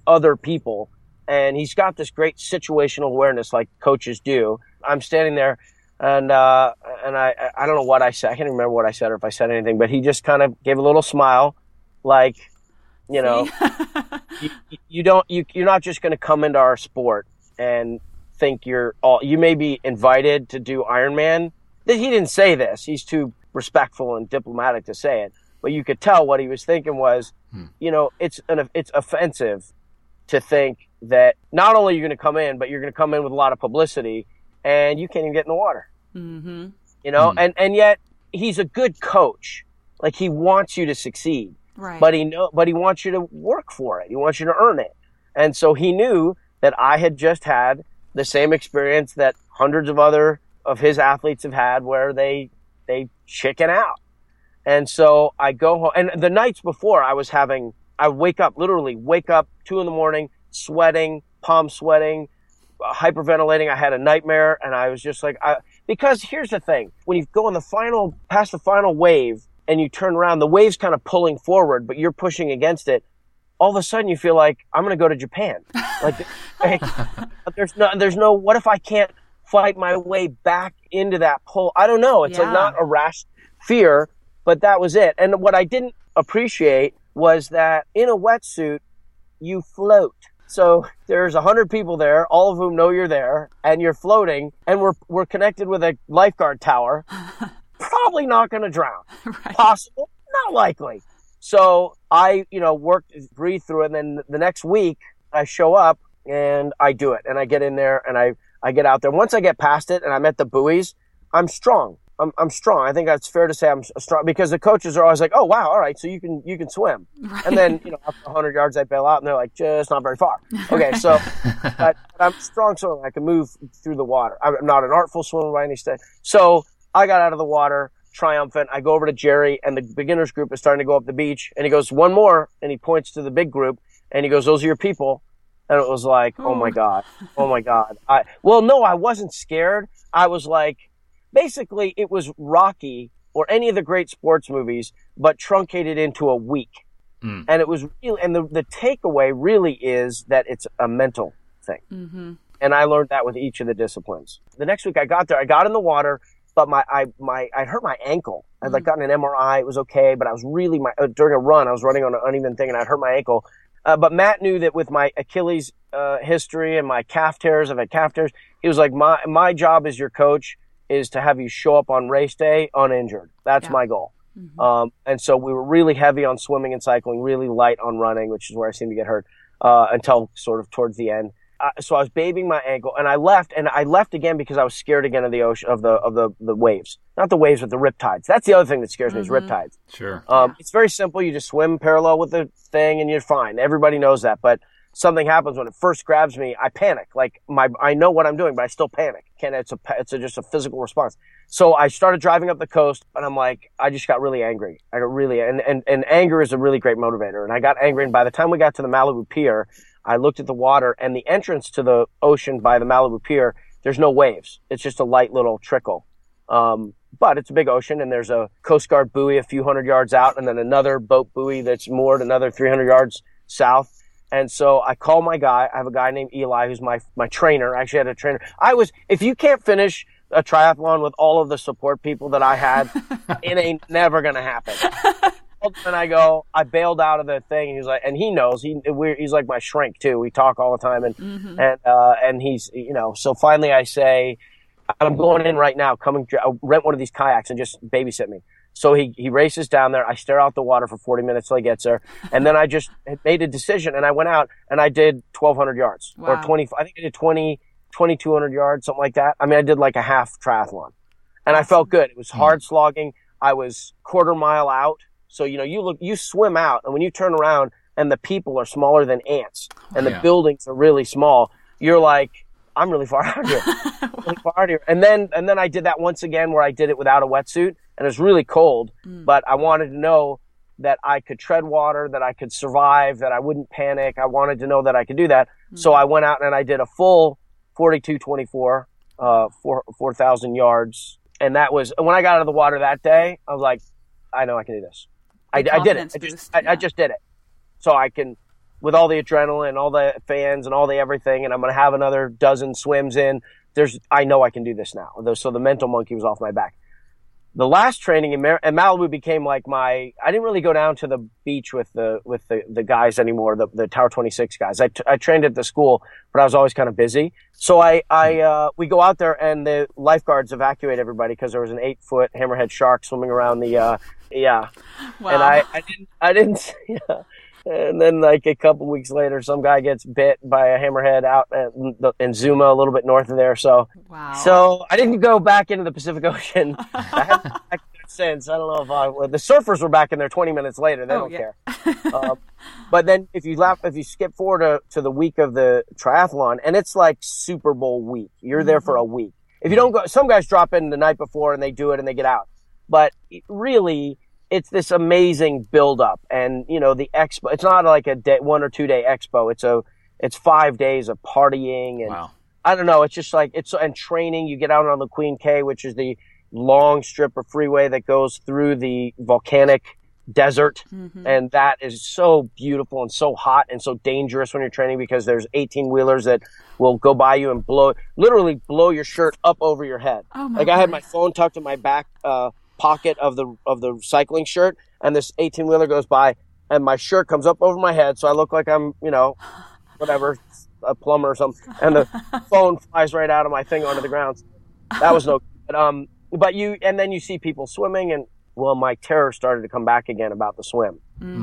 [SPEAKER 4] other people. And he's got this great situational awareness like coaches do. I'm standing there and I don't know what I said. I can't remember what I said or if I said anything, but he just kind of gave a little smile like, you know, you're not just going to come into our sport and think you may be invited to do Ironman. He didn't say this. He's too respectful and diplomatic to say it, but you could tell what he was thinking was, you know, it's offensive to think that not only you're going to come in, but you're going to come in with a lot of publicity and you can't even get in the water.
[SPEAKER 1] Mm-hmm.
[SPEAKER 4] You know, and yet he's a good coach. Like he wants you to succeed,
[SPEAKER 1] Right.
[SPEAKER 4] but he wants you to work for it. He wants you to earn it. And so he knew that I had just had the same experience that hundreds of other of his athletes have had where they chicken out. And so I go home, and the nights before I literally wake up 2 a.m, sweating, palm sweating, hyperventilating. I had a nightmare, and I was just like, because here's the thing. When you go past the final wave and you turn around, the wave's kind of pulling forward, but you're pushing against it. All of a sudden you feel like I'm going to go to Japan. Like there's no, what if I can't fight my way back into that pull? I don't know. It's like not a rash fear, but that was it. And what I didn't appreciate was that in a wetsuit, you float. So there's 100 people there, all of whom know you're there, and you're floating, and we're connected with a lifeguard tower. Probably not going to drown.
[SPEAKER 1] Right.
[SPEAKER 4] Possible, not likely. So I, breathe through it, and then the next week I show up and I do it, and I get in there and I get out there. Once I get past it and I'm at the buoys, I'm strong. I'm strong. I think that's fair to say I'm strong because the coaches are always like, "Oh wow, all right, so you can swim."
[SPEAKER 1] Right.
[SPEAKER 4] And then after 100 yards I bail out and they're like, "Just not very far." Okay, so but I'm strong swimmer. I can move through the water. I'm not an artful swimmer by any stretch. So I got out of the water triumphant. I go over to Jerry and the beginners group is starting to go up the beach and he goes, "One more," and he points to the big group and he goes, "Those are your people." And it was like, oh my God. No, I wasn't scared. I was like, basically it was Rocky or any of the great sports movies, but truncated into a week. And it was really, and the takeaway really is that it's a mental thing. Mm-hmm. And I learned that with each of the disciplines. The next week I got there, I got in the water, but I hurt my ankle. I'd gotten an MRI. It was okay, but I was really, during a run, I was running on an uneven thing and I hurt my ankle. But Matt knew that with my Achilles history and my calf tears, I've had calf tears. He was like, my job as your coach is to have you show up on race day uninjured. That's my goal. Mm-hmm. And so we were really heavy on swimming and cycling, really light on running, which is where I seemed to get hurt until sort of towards the end. So I was babying my ankle, and I left again because I was scared again of the ocean, of the waves. Not the waves, but the riptides. That's the other thing that scares me is riptides.
[SPEAKER 2] Sure.
[SPEAKER 4] It's very simple. You just swim parallel with the thing and you're fine. Everybody knows that. But something happens when it first grabs me, I panic. I know what I'm doing, but I still panic. It's just a physical response. So I started driving up the coast and I'm like, I just got really angry. I got really, and anger is a really great motivator. And I got angry. And by the time we got to the Malibu Pier, I looked at the water and the entrance to the ocean by the Malibu Pier, there's no waves. It's just a light little trickle. But it's a big ocean and there's a Coast Guard buoy a few hundred yards out and then another boat buoy that's moored another 300 yards south. And so I call my guy. I have a guy named Eli who's my trainer. I actually had a trainer. If you can't finish a triathlon with all of the support people that I had, it ain't never going to happen. And I bailed out of the thing. And he's like, and he knows he's like my shrink too. We talk all the time and he's, so finally I say, I'm going in right now. I'll rent one of these kayaks and just babysit me. So he races down there. I stare out the water for 40 minutes till he gets there. And then I just made a decision and I went out and I did 1,200 yards or 20. I think I did 2,200 yards, something like that. I mean, I did like a half triathlon and I felt good. It was hard slogging. I was quarter mile out. So, you swim out and when you turn around and the people are smaller than ants and the buildings are really small, you're like, I'm really far out here. Really far out here. And then I did that once again where I did it without a wetsuit and it was really cold, but I wanted to know that I could tread water, that I could survive, that I wouldn't panic. I wanted to know that I could do that. So I went out and I did a full 42-24, 4,000 yards. And that was, when I got out of the water that day, I was like, I know I can do this. I did it. I just did it. So I can, with all the adrenaline, all the fans and all the everything, and I'm going to have another dozen swims in. I know I can do this now. So the mental monkey was off my back. The last training in Malibu became like I didn't really go down to the beach with the guys anymore, the Tower 26 guys. I trained at the school, but I was always kind of busy. So we go out there and the lifeguards evacuate everybody because there was an 8-foot hammerhead shark swimming around the, yeah.
[SPEAKER 1] Wow.
[SPEAKER 4] And I didn't, yeah. And then like a couple weeks later, some guy gets bit by a hammerhead out in Zuma, a little bit north of there. So,
[SPEAKER 1] wow.
[SPEAKER 4] So I didn't go back into the Pacific Ocean. I haven't been back there since. I don't know if the surfers were back in there 20 minutes later. They don't care. But then if you skip forward to the week of the triathlon, and it's like Super Bowl week, you're there for a week. If you don't go, some guys drop in the night before and they do it and they get out. But really, it's this amazing build-up, and the expo. It's not like a 1 or 2 day expo. It's 5 days of partying, and
[SPEAKER 2] wow.
[SPEAKER 4] I don't know. It's just like and training. You get out on the Queen K, which is the long strip of freeway that goes through the volcanic desert, and that is so beautiful and so hot and so dangerous when you're training because there's 18-wheelers that will go by you and literally blow your shirt up over your head.
[SPEAKER 1] Oh my
[SPEAKER 4] like I had my phone tucked in my back pocket of the cycling shirt, and this 18-wheeler goes by and my shirt comes up over my head, so I look like I'm whatever, a plumber or something, and the phone flies right out of my thing onto the ground. That was no good. And then you see people swimming, and my terror started to come back again about the swim,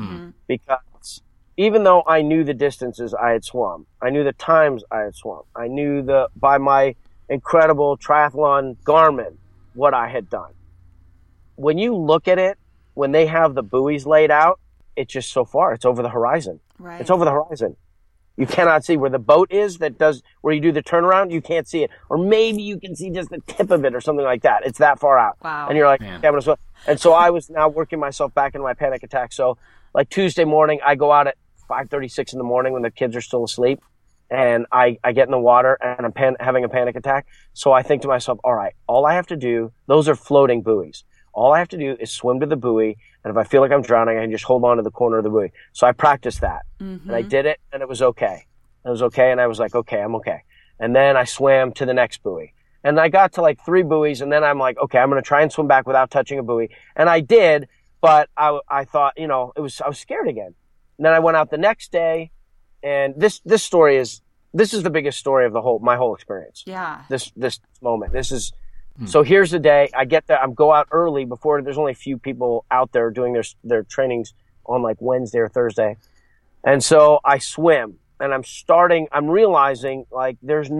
[SPEAKER 4] because even though I knew the distances I had swum, I knew the times I had swum, I knew by my incredible triathlon Garmin what I had done. When you look at it, when they have the buoys laid out, it's just so far. It's over the horizon.
[SPEAKER 1] Right.
[SPEAKER 4] It's over the horizon. You cannot see where the boat is where you do the turnaround. You can't see it. Or maybe you can see just the tip of it or something like that. It's that far out.
[SPEAKER 1] Wow.
[SPEAKER 4] And you're like,
[SPEAKER 2] Man.
[SPEAKER 4] okay, I'm gonna swim. And so I was now working myself back into my panic attack. So like Tuesday morning, I go out at 5:36 in the morning when the kids are still asleep. And I get in the water and I'm having a panic attack. So I think to myself, all right, all I have to do, those are floating buoys. All I have to do is swim to the buoy, and if I feel like I'm drowning, I can just hold on to the corner of the buoy. So I practiced that, and I did it, and it was okay. It was okay, and I was like, okay, I'm okay. And then I swam to the next buoy. And I got to like 3 buoys, and then I'm like, okay, I'm going to try and swim back without touching a buoy. And I did, but I thought, I was scared again. And then I went out the next day, and this story is the biggest story of my whole experience.
[SPEAKER 1] Yeah.
[SPEAKER 4] This moment. So here's the day. I get there. I go out early before there's only a few people out there doing their trainings on like Wednesday or Thursday. And so I swim, and I'm realizing like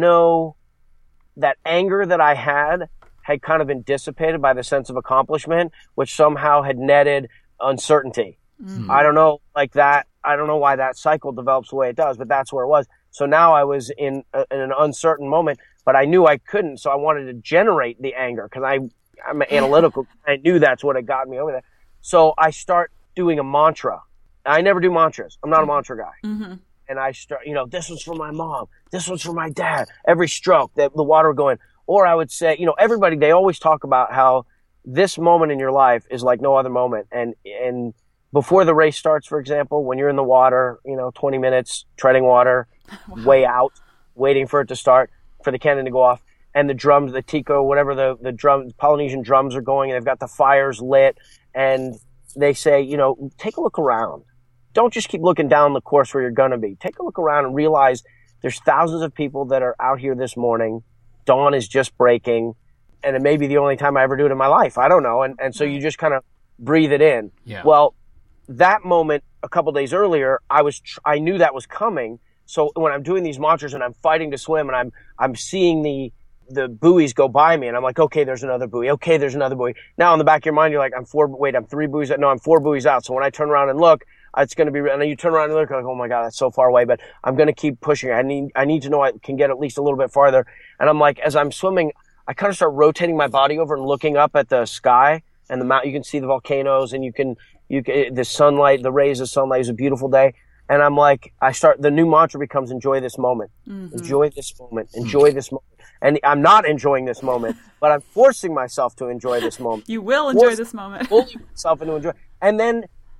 [SPEAKER 4] that anger that I had kind of been dissipated by the sense of accomplishment, which somehow had netted uncertainty. I don't know, like that. I don't know why that cycle develops the way it does, but that's where it was. So now I was in an uncertain moment, but I knew I couldn't. So I wanted to generate the anger because I'm analytical. I knew that's what had got me over there. So I start doing a mantra. I never do mantras. I'm not a mantra guy. And I start, this one's for my mom. This one's for my dad. Every stroke, the water going. Or I would say, everybody, they always talk about how this moment in your life is like no other moment. And before the race starts, for example, when you're in the water, 20 minutes, treading water, way out, waiting for it to start, for the cannon to go off, and the drums, the Tico, whatever the drums, Polynesian drums are going, and they've got the fires lit, and they say, take a look around. Don't just keep looking down the course where you're going to be. Take a look around and realize there's thousands of people that are out here this morning. Dawn is just breaking, and it may be the only time I ever do it in my life. I don't know. And so you just kind of breathe it in.
[SPEAKER 2] Yeah.
[SPEAKER 4] Well, that moment a couple days earlier, I knew that was coming. So when I'm doing these mantras and I'm fighting to swim and I'm seeing the buoys go by me and I'm like, okay, there's another buoy. Okay, there's another buoy. Now in the back of your mind, you're like, I'm 3 buoys out. No, I'm 4 buoys out. So when I turn around and look, it's going to be, and then you turn around and look like, oh my God, that's so far away, but I'm going to keep pushing. I need to know I can get at least a little bit farther. And I'm like, as I'm swimming, I kind of start rotating my body over and looking up at the sky and the mountain. You can see the volcanoes and the sunlight, the rays of sunlight. It was a beautiful day. And I'm like, the new mantra becomes enjoy this moment. Enjoy this moment. Enjoy this moment. And I'm not enjoying this moment, but I'm forcing myself to enjoy this moment.
[SPEAKER 1] You will enjoy this moment.
[SPEAKER 4] Forcing myself into enjoy. And then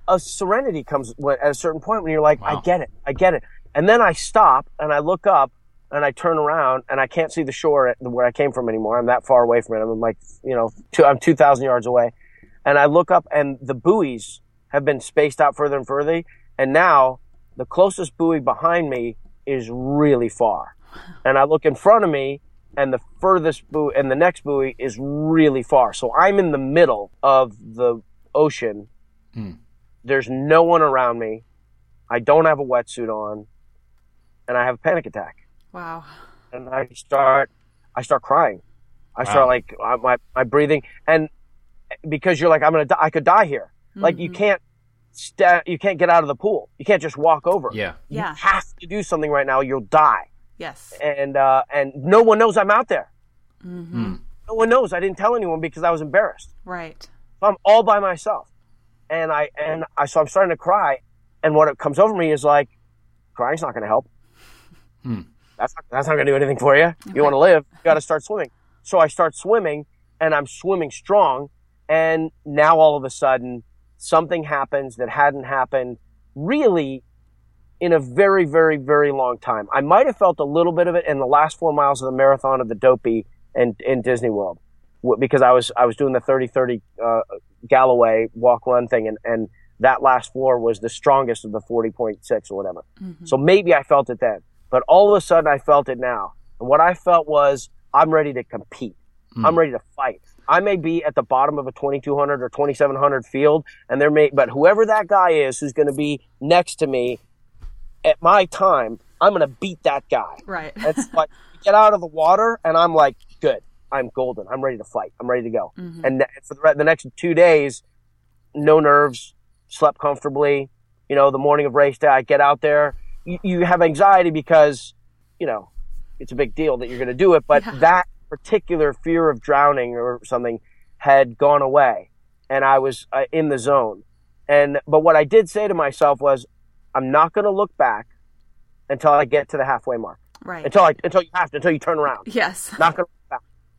[SPEAKER 4] a serenity comes at a certain point when you're like,
[SPEAKER 2] Wow.
[SPEAKER 4] I get it. And then I stop and I look up and I turn around and I can't see the shore where I came from anymore. I'm that far away from it. I'm like, I'm 2,000 yards away. And I look up and the buoys have been spaced out further and further. And now the closest buoy behind me is really far. And I look in front of me and the furthest buoy and the next buoy is really far. So I'm in the middle of the ocean. There's no one around me. I don't have a wetsuit on and I have a panic attack.
[SPEAKER 1] Wow.
[SPEAKER 4] And I start crying. I start like my breathing, and because you're like, I could die here. Like you can't get out of the pool. You can't just walk over.
[SPEAKER 2] Yeah.
[SPEAKER 1] Yeah.
[SPEAKER 4] You have to do something right now. You'll die.
[SPEAKER 1] Yes.
[SPEAKER 4] And no one knows I'm out there. No one knows. I didn't tell anyone because I was embarrassed.
[SPEAKER 1] Right.
[SPEAKER 4] So I'm all by myself, so I'm starting to cry, and what comes over me is like, crying's not going to help. That's not going to do anything for you. You want to live, you got to start swimming. So I start swimming, and I'm swimming strong, and now all of a sudden something happens that hadn't happened really in a very, very, very long time. I might have felt a little bit of it in the last 4 miles of the marathon of the Dopey in Disney World, because I was doing the 30-30 Galloway walk-run thing, and that last floor was the strongest of the 40.6 or whatever. So maybe I felt it then. But all of a sudden I felt it now. And what I felt was, I'm ready to compete. I'm ready to fight. I may be at the bottom of a 2,200 or 2,700 field, but whoever that guy is who's going to be next to me at my time, I'm going to beat that guy.
[SPEAKER 1] Right.
[SPEAKER 4] It's like, get out of the water, and I'm like, good. I'm golden. I'm ready to fight. I'm ready to go. And for the next 2 days, no nerves, slept comfortably. The morning of race day, I get out there. You have anxiety because, it's a big deal that you're going to do it, but that particular fear of drowning or something had gone away, and I was in the zone. But what I did say to myself was, I'm not going to look back until I get to the halfway mark.
[SPEAKER 1] Right.
[SPEAKER 4] Until you turn around.
[SPEAKER 1] Yes.
[SPEAKER 4] Not going to look back.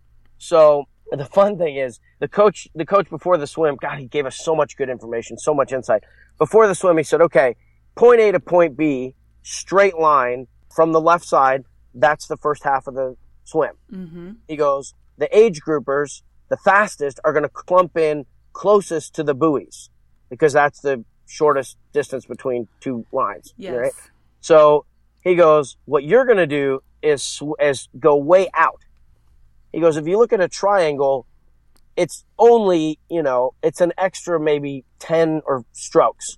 [SPEAKER 4] So the fun thing is, the coach before the swim, God, he gave us so much good information, so much insight. Before the swim, he said, okay, point A to point B, straight line from the left side. That's the first half of the swim. He goes, the age groupers, the fastest, are going to clump in closest to the buoys because that's the shortest distance between two lines.
[SPEAKER 1] Yes.
[SPEAKER 4] Right? So he goes, what you're going to do is go way out. He goes, if you look at a triangle, it's only, it's an extra maybe 10 or strokes,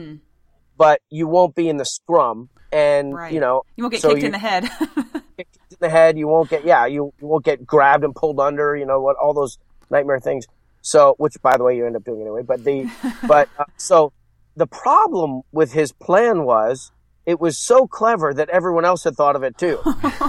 [SPEAKER 4] but you won't be in the scrum. And,
[SPEAKER 1] right. You won't get kicked in the head.
[SPEAKER 4] Kicked in the head. You won't get, you won't get grabbed and pulled under, all those nightmare things. So, which by the way, you end up doing anyway, so the problem with his plan was, it was so clever that everyone else had thought of it too.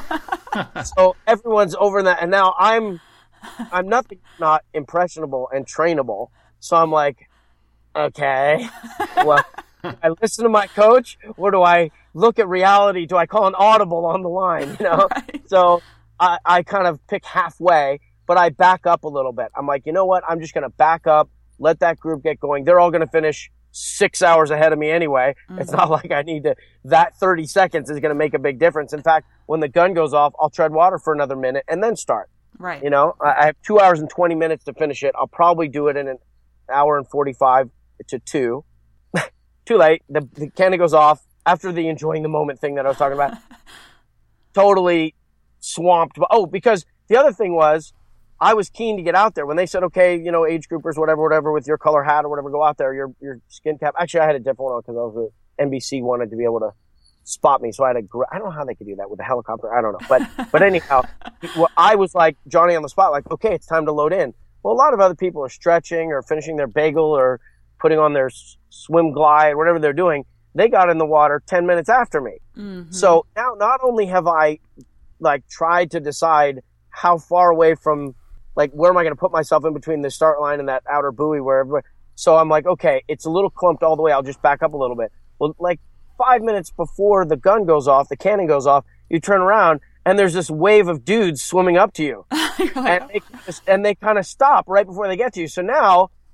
[SPEAKER 4] So everyone's over in that. And now I'm nothing, not impressionable and trainable. So I'm like, okay, well, do I listen to my coach, or do I look at reality? Do I call an audible on the line?
[SPEAKER 1] Right.
[SPEAKER 4] So I kind of pick halfway, but I back up a little bit. I'm like, you know what? I'm just going to back up, let that group get going. They're all going to finish 6 hours ahead of me anyway. It's not like I need to, that 30 seconds is going to make a big difference. In fact, when the gun goes off, I'll tread water for another minute and then start.
[SPEAKER 1] Right.
[SPEAKER 4] I have 2 hours and 20 minutes to finish it. I'll probably do it in an hour and 45 to 2. Too late. The cannon goes off after the enjoying the moment thing that I was talking about. Totally swamped. Oh, because the other thing was, I was keen to get out there when they said, okay, age groupers, whatever, with your color hat or whatever, go out there, your skin cap. Actually, I had a different one because NBC wanted to be able to spot me. So I don't know how they could do that with a helicopter. I don't know. But anyhow, I was like Johnny on the spot, like, okay, it's time to load in. Well, a lot of other people are stretching or finishing their bagel or putting on their swim glide, whatever they're doing. They got in the water 10 minutes after me. So now not only have I tried to decide how far away from, where am I going to put myself in between the start line and that outer buoy so I'm like, okay, it's a little clumped all the way. I'll just back up a little bit. Well, 5 minutes before the gun goes off, the cannon goes off, you turn around and there's this wave of dudes swimming up to you. And they kind of stop right before they get to you. So now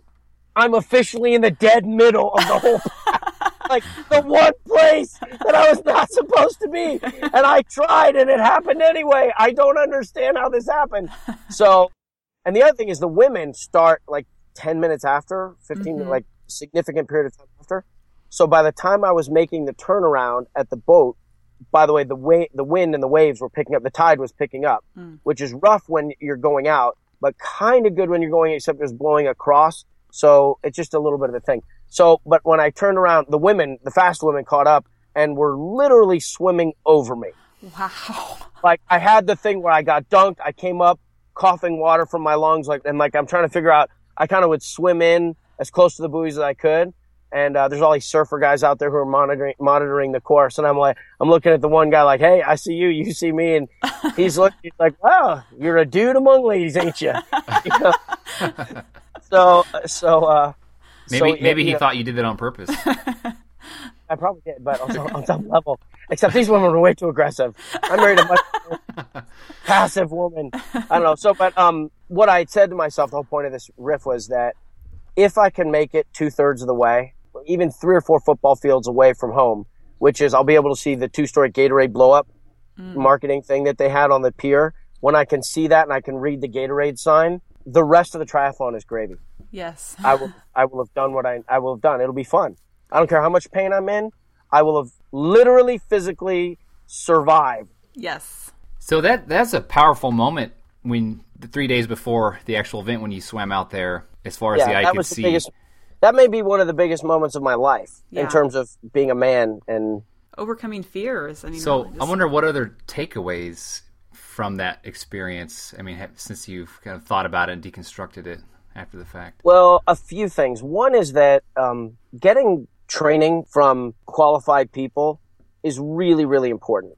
[SPEAKER 4] I'm officially in the dead middle of the whole like the one place that I was not supposed to be. And I tried and it happened anyway. I don't understand how this happened. So, and the other thing is the women start like 10 minutes after, 15, like significant period of time after. So by the time I was making the turnaround at the boat, by the way, the wind and the waves were picking up, the tide was picking up, which is rough when you're going out, but kind of good when you're going, except it was blowing across. So it's just a little bit of a thing. So, but when I turned around, the fast women caught up and were literally swimming over me.
[SPEAKER 1] Wow.
[SPEAKER 4] Like I had the thing where I got dunked. I came up coughing water from my lungs. I'm trying to figure out, I kind of would swim in as close to the buoys as I could. And, there's all these surfer guys out there who are monitoring the course. And I'm looking at the one guy like, hey, I see you, you see me. And he's like, wow, you're a dude among ladies, ain't you? You know?
[SPEAKER 2] Maybe he thought you did that on purpose.
[SPEAKER 4] I probably did, but on some level. Except these women were way too aggressive. I married a much more passive woman. I don't know. So, but what I had said to myself, the whole point of this riff was that if I can make it 2/3 of the way, even 3 or 4 football fields away from home, which is I'll be able to see the 2-story Gatorade blow-up marketing thing that they had on the pier. When I can see that and I can read the Gatorade sign, the rest of the triathlon is gravy.
[SPEAKER 1] Yes.
[SPEAKER 4] I will have done what I will have done. It'll be fun. I don't care how much pain I'm in. I will have literally, physically survived.
[SPEAKER 1] Yes.
[SPEAKER 2] So that's a powerful moment when the 3 days before the actual event when you swam out there, as far as the eye could see.
[SPEAKER 4] That may be one of the biggest moments of my life in terms of being a man and
[SPEAKER 1] overcoming fears. I mean,
[SPEAKER 2] so I wonder what other takeaways from that experience. I mean, since you've kind of thought about it and deconstructed it after the fact.
[SPEAKER 4] Well, a few things. One is that getting training from qualified people is really, really important.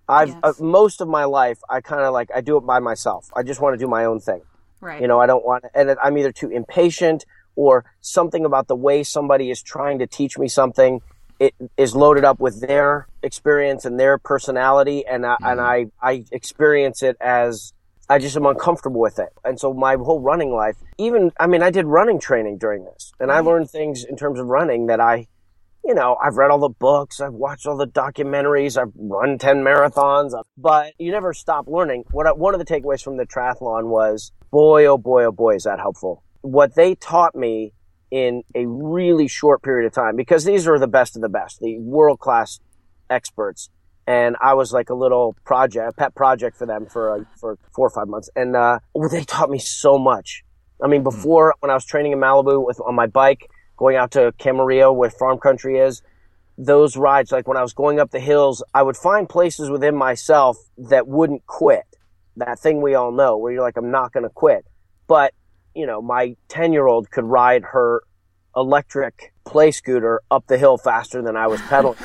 [SPEAKER 4] Most of my life, I kind of I do it by myself. I just want to do my own thing.
[SPEAKER 1] Right.
[SPEAKER 4] You know, I don't want, and I'm either too impatient or something about the way somebody is trying to teach me something. It is loaded up with their experience and their personality, and I experience it as I just am uncomfortable with it. And so my whole running life, I did running training during this, and I learned things in terms of running that I've read all the books, I've watched all the documentaries, I've run 10 marathons, but you never stop learning. One of the takeaways from the triathlon was, boy, oh boy, is that helpful. What they taught me in a really short period of time, because these are the best of the best, the world-class experts. And I was like a little pet project for them for 4 or 5 months. And they taught me so much. I mean, before, when I was training in Malibu on my bike, going out to Camarillo where farm country is, those rides, like when I was going up the hills, I would find places within myself that wouldn't quit. That thing we all know where you're like, I'm not going to quit. But, my 10-year-old could ride her electric play scooter up the hill faster than I was pedaling.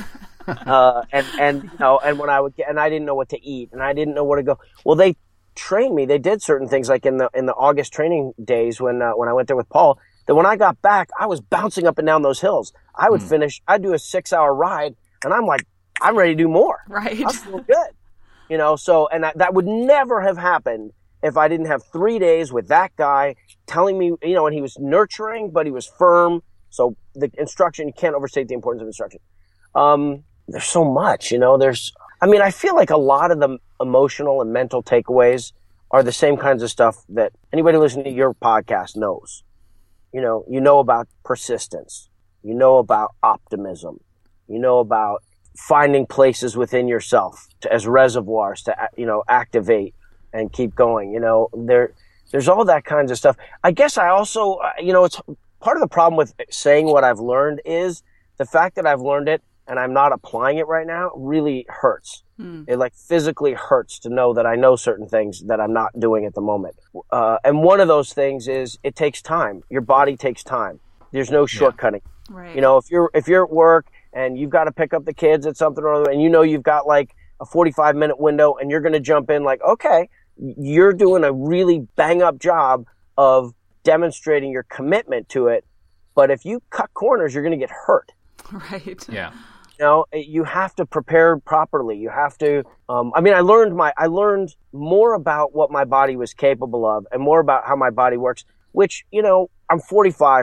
[SPEAKER 4] And when I would and I didn't know what to eat and I didn't know where to go. Well, they trained me. They did certain things like in the August training days when I went there with Paul, that when I got back, I was bouncing up and down those hills. I would I'd do a 6-hour ride and I'm like, I'm ready to do more.
[SPEAKER 1] Right.
[SPEAKER 4] I feel good. So, and that would never have happened if I didn't have 3 days with that guy telling me, and he was nurturing, but he was firm. So the instruction, you can't overstate the importance of instruction. There's so much, I feel like a lot of the emotional and mental takeaways are the same kinds of stuff that anybody listening to your podcast knows. You know about persistence, about optimism, about finding places within yourself as reservoirs to, activate and keep going. There's all that kinds of stuff. I guess I also, it's part of the problem with saying what I've learned is the fact that I've learned it and I'm not applying it right now really hurts. It physically hurts to know that I know certain things that I'm not doing at the moment. And one of those things is it takes time. Your body takes time. There's no shortcutting.
[SPEAKER 1] Right.
[SPEAKER 4] If you're at work and you've got to pick up the kids at something or other, and you've got like a 45-minute window and you're going to jump in like, okay, you're doing a really bang up job of demonstrating your commitment to it. But if you cut corners, you're going to get hurt.
[SPEAKER 1] Right.
[SPEAKER 2] Yeah.
[SPEAKER 4] You have to prepare properly. You have to, I learned more about what my body was capable of and more about how my body works, which, I'm 45 now.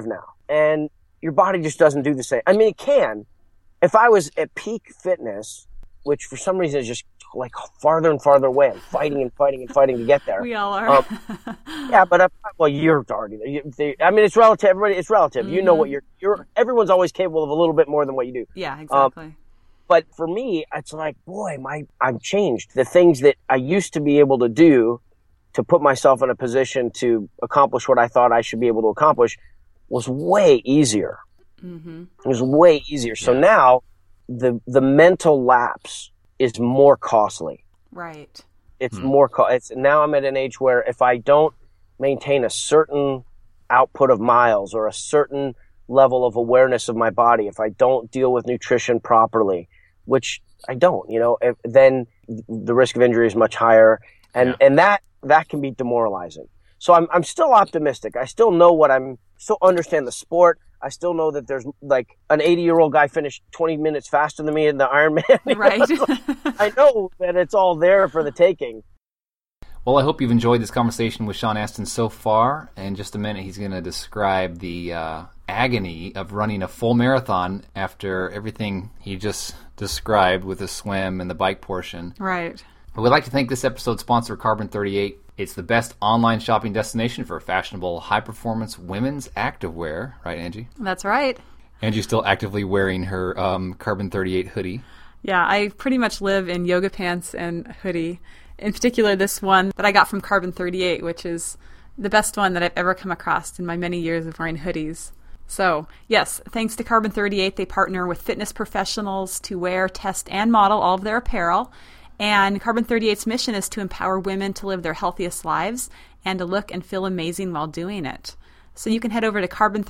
[SPEAKER 4] and your body just doesn't do the same. I mean, it can. If I was at peak fitness, which for some reason is just like farther and farther away, I'm fighting to get there.
[SPEAKER 1] We all are.
[SPEAKER 4] Yeah, but well, you're already there. I mean, it's relative. Everybody, it's relative. You know what you're. Everyone's always capable of a little bit more than what you do.
[SPEAKER 1] Yeah, exactly.
[SPEAKER 4] But for me, it's like, boy, I'm changed. The things that I used to be able to do to put myself in a position to accomplish what I thought I should be able to accomplish was way easier. It was way easier. So now the mental lapse is more costly.
[SPEAKER 1] Right.
[SPEAKER 4] It's more it's now I'm at an age where if I don't maintain a certain output of miles or a certain level of awareness of my body, if I don't deal with nutrition properly, which I don't, then the risk of injury is much higher, and that can be demoralizing. So I'm still optimistic. I still know still understand the sport. I still know that there's like an 80-year-old guy finished 20 minutes faster than me in the Ironman.
[SPEAKER 1] Right.
[SPEAKER 4] I know that it's all there for the taking.
[SPEAKER 2] Well, I hope you've enjoyed this conversation with Sean Astin so far. In just a minute, he's going to describe the agony of running a full marathon after everything he just described with the swim and the bike portion.
[SPEAKER 1] Right.
[SPEAKER 2] But we'd like to thank this episode's sponsor, Carbon 38. It's the best online shopping destination for fashionable, high-performance women's activewear. Right, Angie?
[SPEAKER 1] That's right.
[SPEAKER 2] Angie's still actively wearing her Carbon 38 hoodie.
[SPEAKER 1] Yeah, I pretty much live in yoga pants and hoodie. In particular, this one that I got from Carbon 38, which is the best one that I've ever come across in my many years of wearing hoodies. So, yes, thanks to Carbon 38, they partner with fitness professionals to wear, test, and model all of their apparel. And Carbon 38's mission is to empower women to live their healthiest lives and to look and feel amazing while doing it. So you can head over to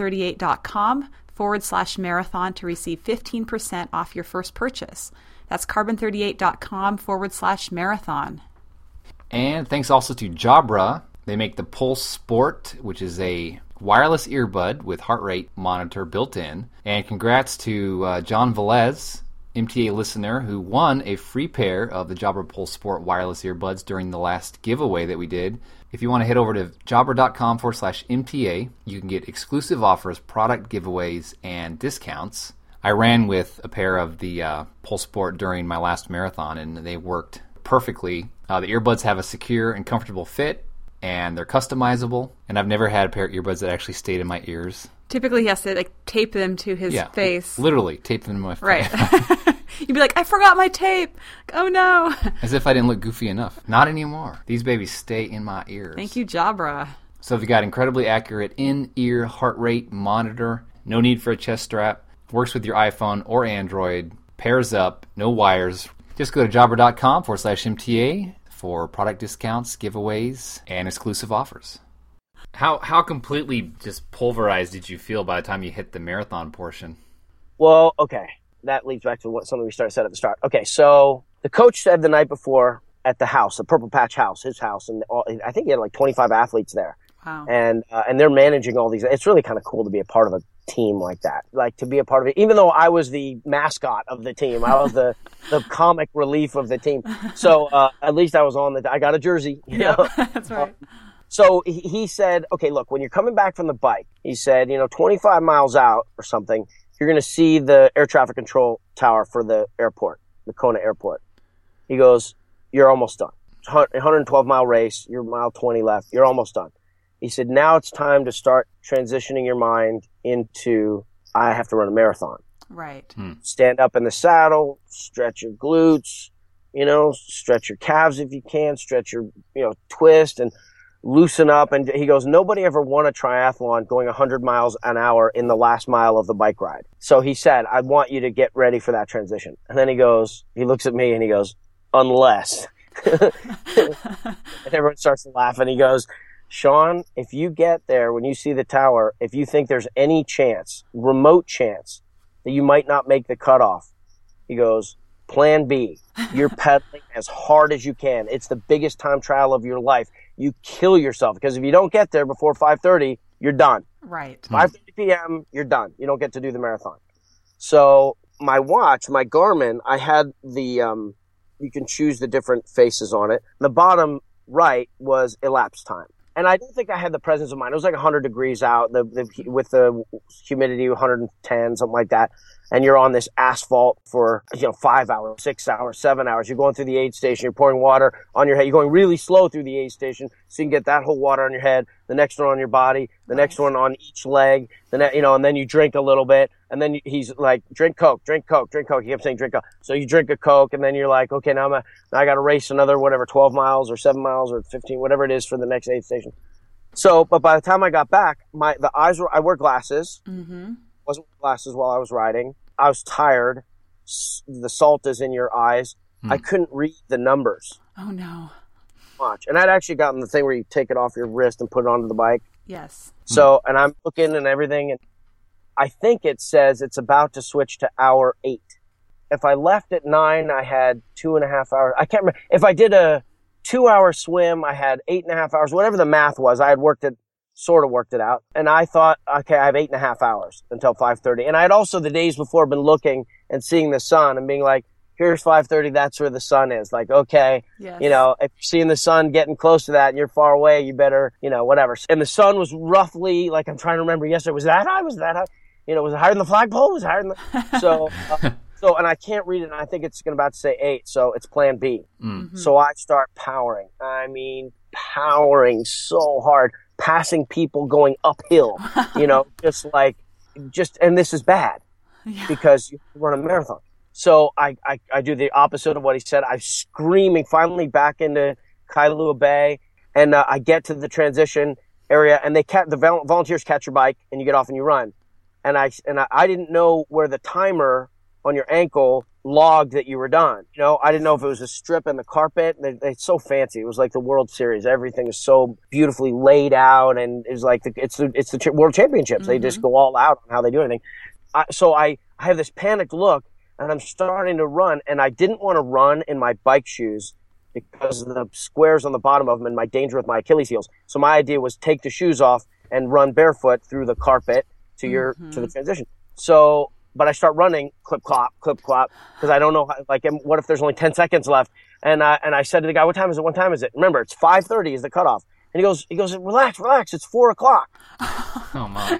[SPEAKER 1] carbon38.com/marathon to receive 15% off your first purchase. That's carbon38.com/marathon.
[SPEAKER 2] And thanks also to Jabra. They make the Pulse Sport, which is a wireless earbud with heart rate monitor built in. And congrats to John Velez, MTA listener, who won a free pair of the Jabra Pulse Sport wireless earbuds during the last giveaway that we did. If you want to head over to jabra.com/MTA, you can get exclusive offers, product giveaways, and discounts. I ran with a pair of the Pulse Sport during my last marathon, and they worked perfectly. The earbuds have a secure and comfortable fit, and they're customizable. And I've never had a pair of earbuds that actually stayed in my ears.
[SPEAKER 1] Typically, he has to tape them to his face.
[SPEAKER 2] Literally, tape them to my face.
[SPEAKER 1] Right. You'd be like, I forgot my tape. Oh, no.
[SPEAKER 2] As if I didn't look goofy enough. Not anymore. These babies stay in my ears.
[SPEAKER 1] Thank you, Jabra.
[SPEAKER 2] So if you got incredibly accurate in-ear heart rate monitor, no need for a chest strap, works with your iPhone or Android, pairs up, no wires. Just go to jabra.com/MTA for product discounts, giveaways, and exclusive offers. How completely just pulverized did you feel by the time you hit the marathon portion?
[SPEAKER 4] Well, okay. That leads back to something we said at the start. Okay, so the coach said the night before at the house, the Purple Patch house, his house, and I think he had like 25 athletes there.
[SPEAKER 1] Wow.
[SPEAKER 4] And they're managing all these. It's really kind of cool to be a part of a team like that. Like to be a part of it, even though I was the mascot of the team, I was the comic relief of the team. So at least I was I got a jersey. You know?
[SPEAKER 1] That's right.
[SPEAKER 4] So he said, okay, look, when you're coming back from the bike, he said, 25 miles out or something, you're going to see the air traffic control tower for the airport, the Kona airport. He goes, you're almost done. 112-mile race, you're mile 20 left, you're almost done. He said, now it's time to start transitioning your mind into, I have to run a marathon.
[SPEAKER 1] Right.
[SPEAKER 4] Stand up in the saddle, stretch your glutes, stretch your calves if you can, stretch your, twist and loosen up. And he goes, nobody ever won a triathlon going 100 miles an hour in the last mile of the bike ride. So he said, I want you to get ready for that transition. And then he looks at me and he goes, unless. And everyone starts to laugh and he goes, Sean, if you get there, when you see the tower, if you think there's any chance, remote chance, that you might not make the cutoff, he goes, plan B. You're pedaling as hard as you can. It's the biggest time trial of your life. You kill yourself because if you don't get there before 5:30, you're done.
[SPEAKER 1] Right.
[SPEAKER 4] 5:30 p.m., you're done. You don't get to do the marathon. So my watch, my Garmin, I had the, you can choose the different faces on it. The bottom right was elapsed time. And I don't think I had the presence of mind. It was like 100 degrees out with the humidity, 110, something like that. And you're on this asphalt for, 5 hours, 6 hours, 7 hours. You're going through the aid station. You're pouring water on your head. You're going really slow through the aid station so you can get that whole water on your head, the next one on your body, the next one on each leg, and then you drink a little bit. And then he's like, drink Coke, drink Coke, drink Coke. He kept saying drink Coke. So you drink a Coke, and then you're like, okay, now I got to race another, 12 miles or 7 miles or 15, whatever it is for the next aid station. So, but by the time I got back, I wear glasses. Mm-hmm. Wasn't wearing glasses while I was riding. I was tired. The salt is in your eyes. I couldn't read the numbers.
[SPEAKER 1] Oh, no.
[SPEAKER 4] Much. And I'd actually gotten the thing where you take it off your wrist and put it onto the bike.
[SPEAKER 1] Yes.
[SPEAKER 4] So, and I'm looking and everything, and I think it says it's about to switch to hour 8. If I left at 9, I had 2.5 hours. I can't remember. If I did a 2-hour swim, I had 8.5 hours. Whatever the math was, I had sort of worked it out. And I thought, okay, I have 8.5 hours until 5:30. And I had also the days before been looking and seeing the sun and being like, here's 5:30, that's where the sun is. Like, okay,
[SPEAKER 1] yes.
[SPEAKER 4] If you're seeing the sun getting close to that and you're far away, you better, whatever. And the sun was roughly, like, I'm trying to remember yesterday, was that high? Was it higher than the flagpole? Was it higher than So, and I can't read it, and I think it's about to say 8, so it's plan B. Mm-hmm. So I start powering. I mean, powering so hard, passing people going uphill, and this is bad because you run a marathon. So I do the opposite of what he said. I'm screaming, finally back into Kailua Bay, and I get to the transition area, and the volunteers catch your bike, and you get off and you run. And I didn't know where the timer on your ankle logged that you were done. I didn't know if it was a strip in the carpet. It's so fancy. It was like the World Series. Everything is so beautifully laid out, and it's like it's the World Championships. Mm-hmm. They just go all out on how they do anything. So I have this panicked look, and I'm starting to run, and I didn't want to run in my bike shoes because of the squares on the bottom of them and my danger with my Achilles heels. So my idea was take the shoes off and run barefoot through the carpet to the transition. So, but I start running, clip clop, because I don't know what if there's only 10 seconds left? And I said to the guy, what time is it? Remember, it's 5:30 is the cutoff. And he goes, relax, it's 4:00.
[SPEAKER 2] Oh my.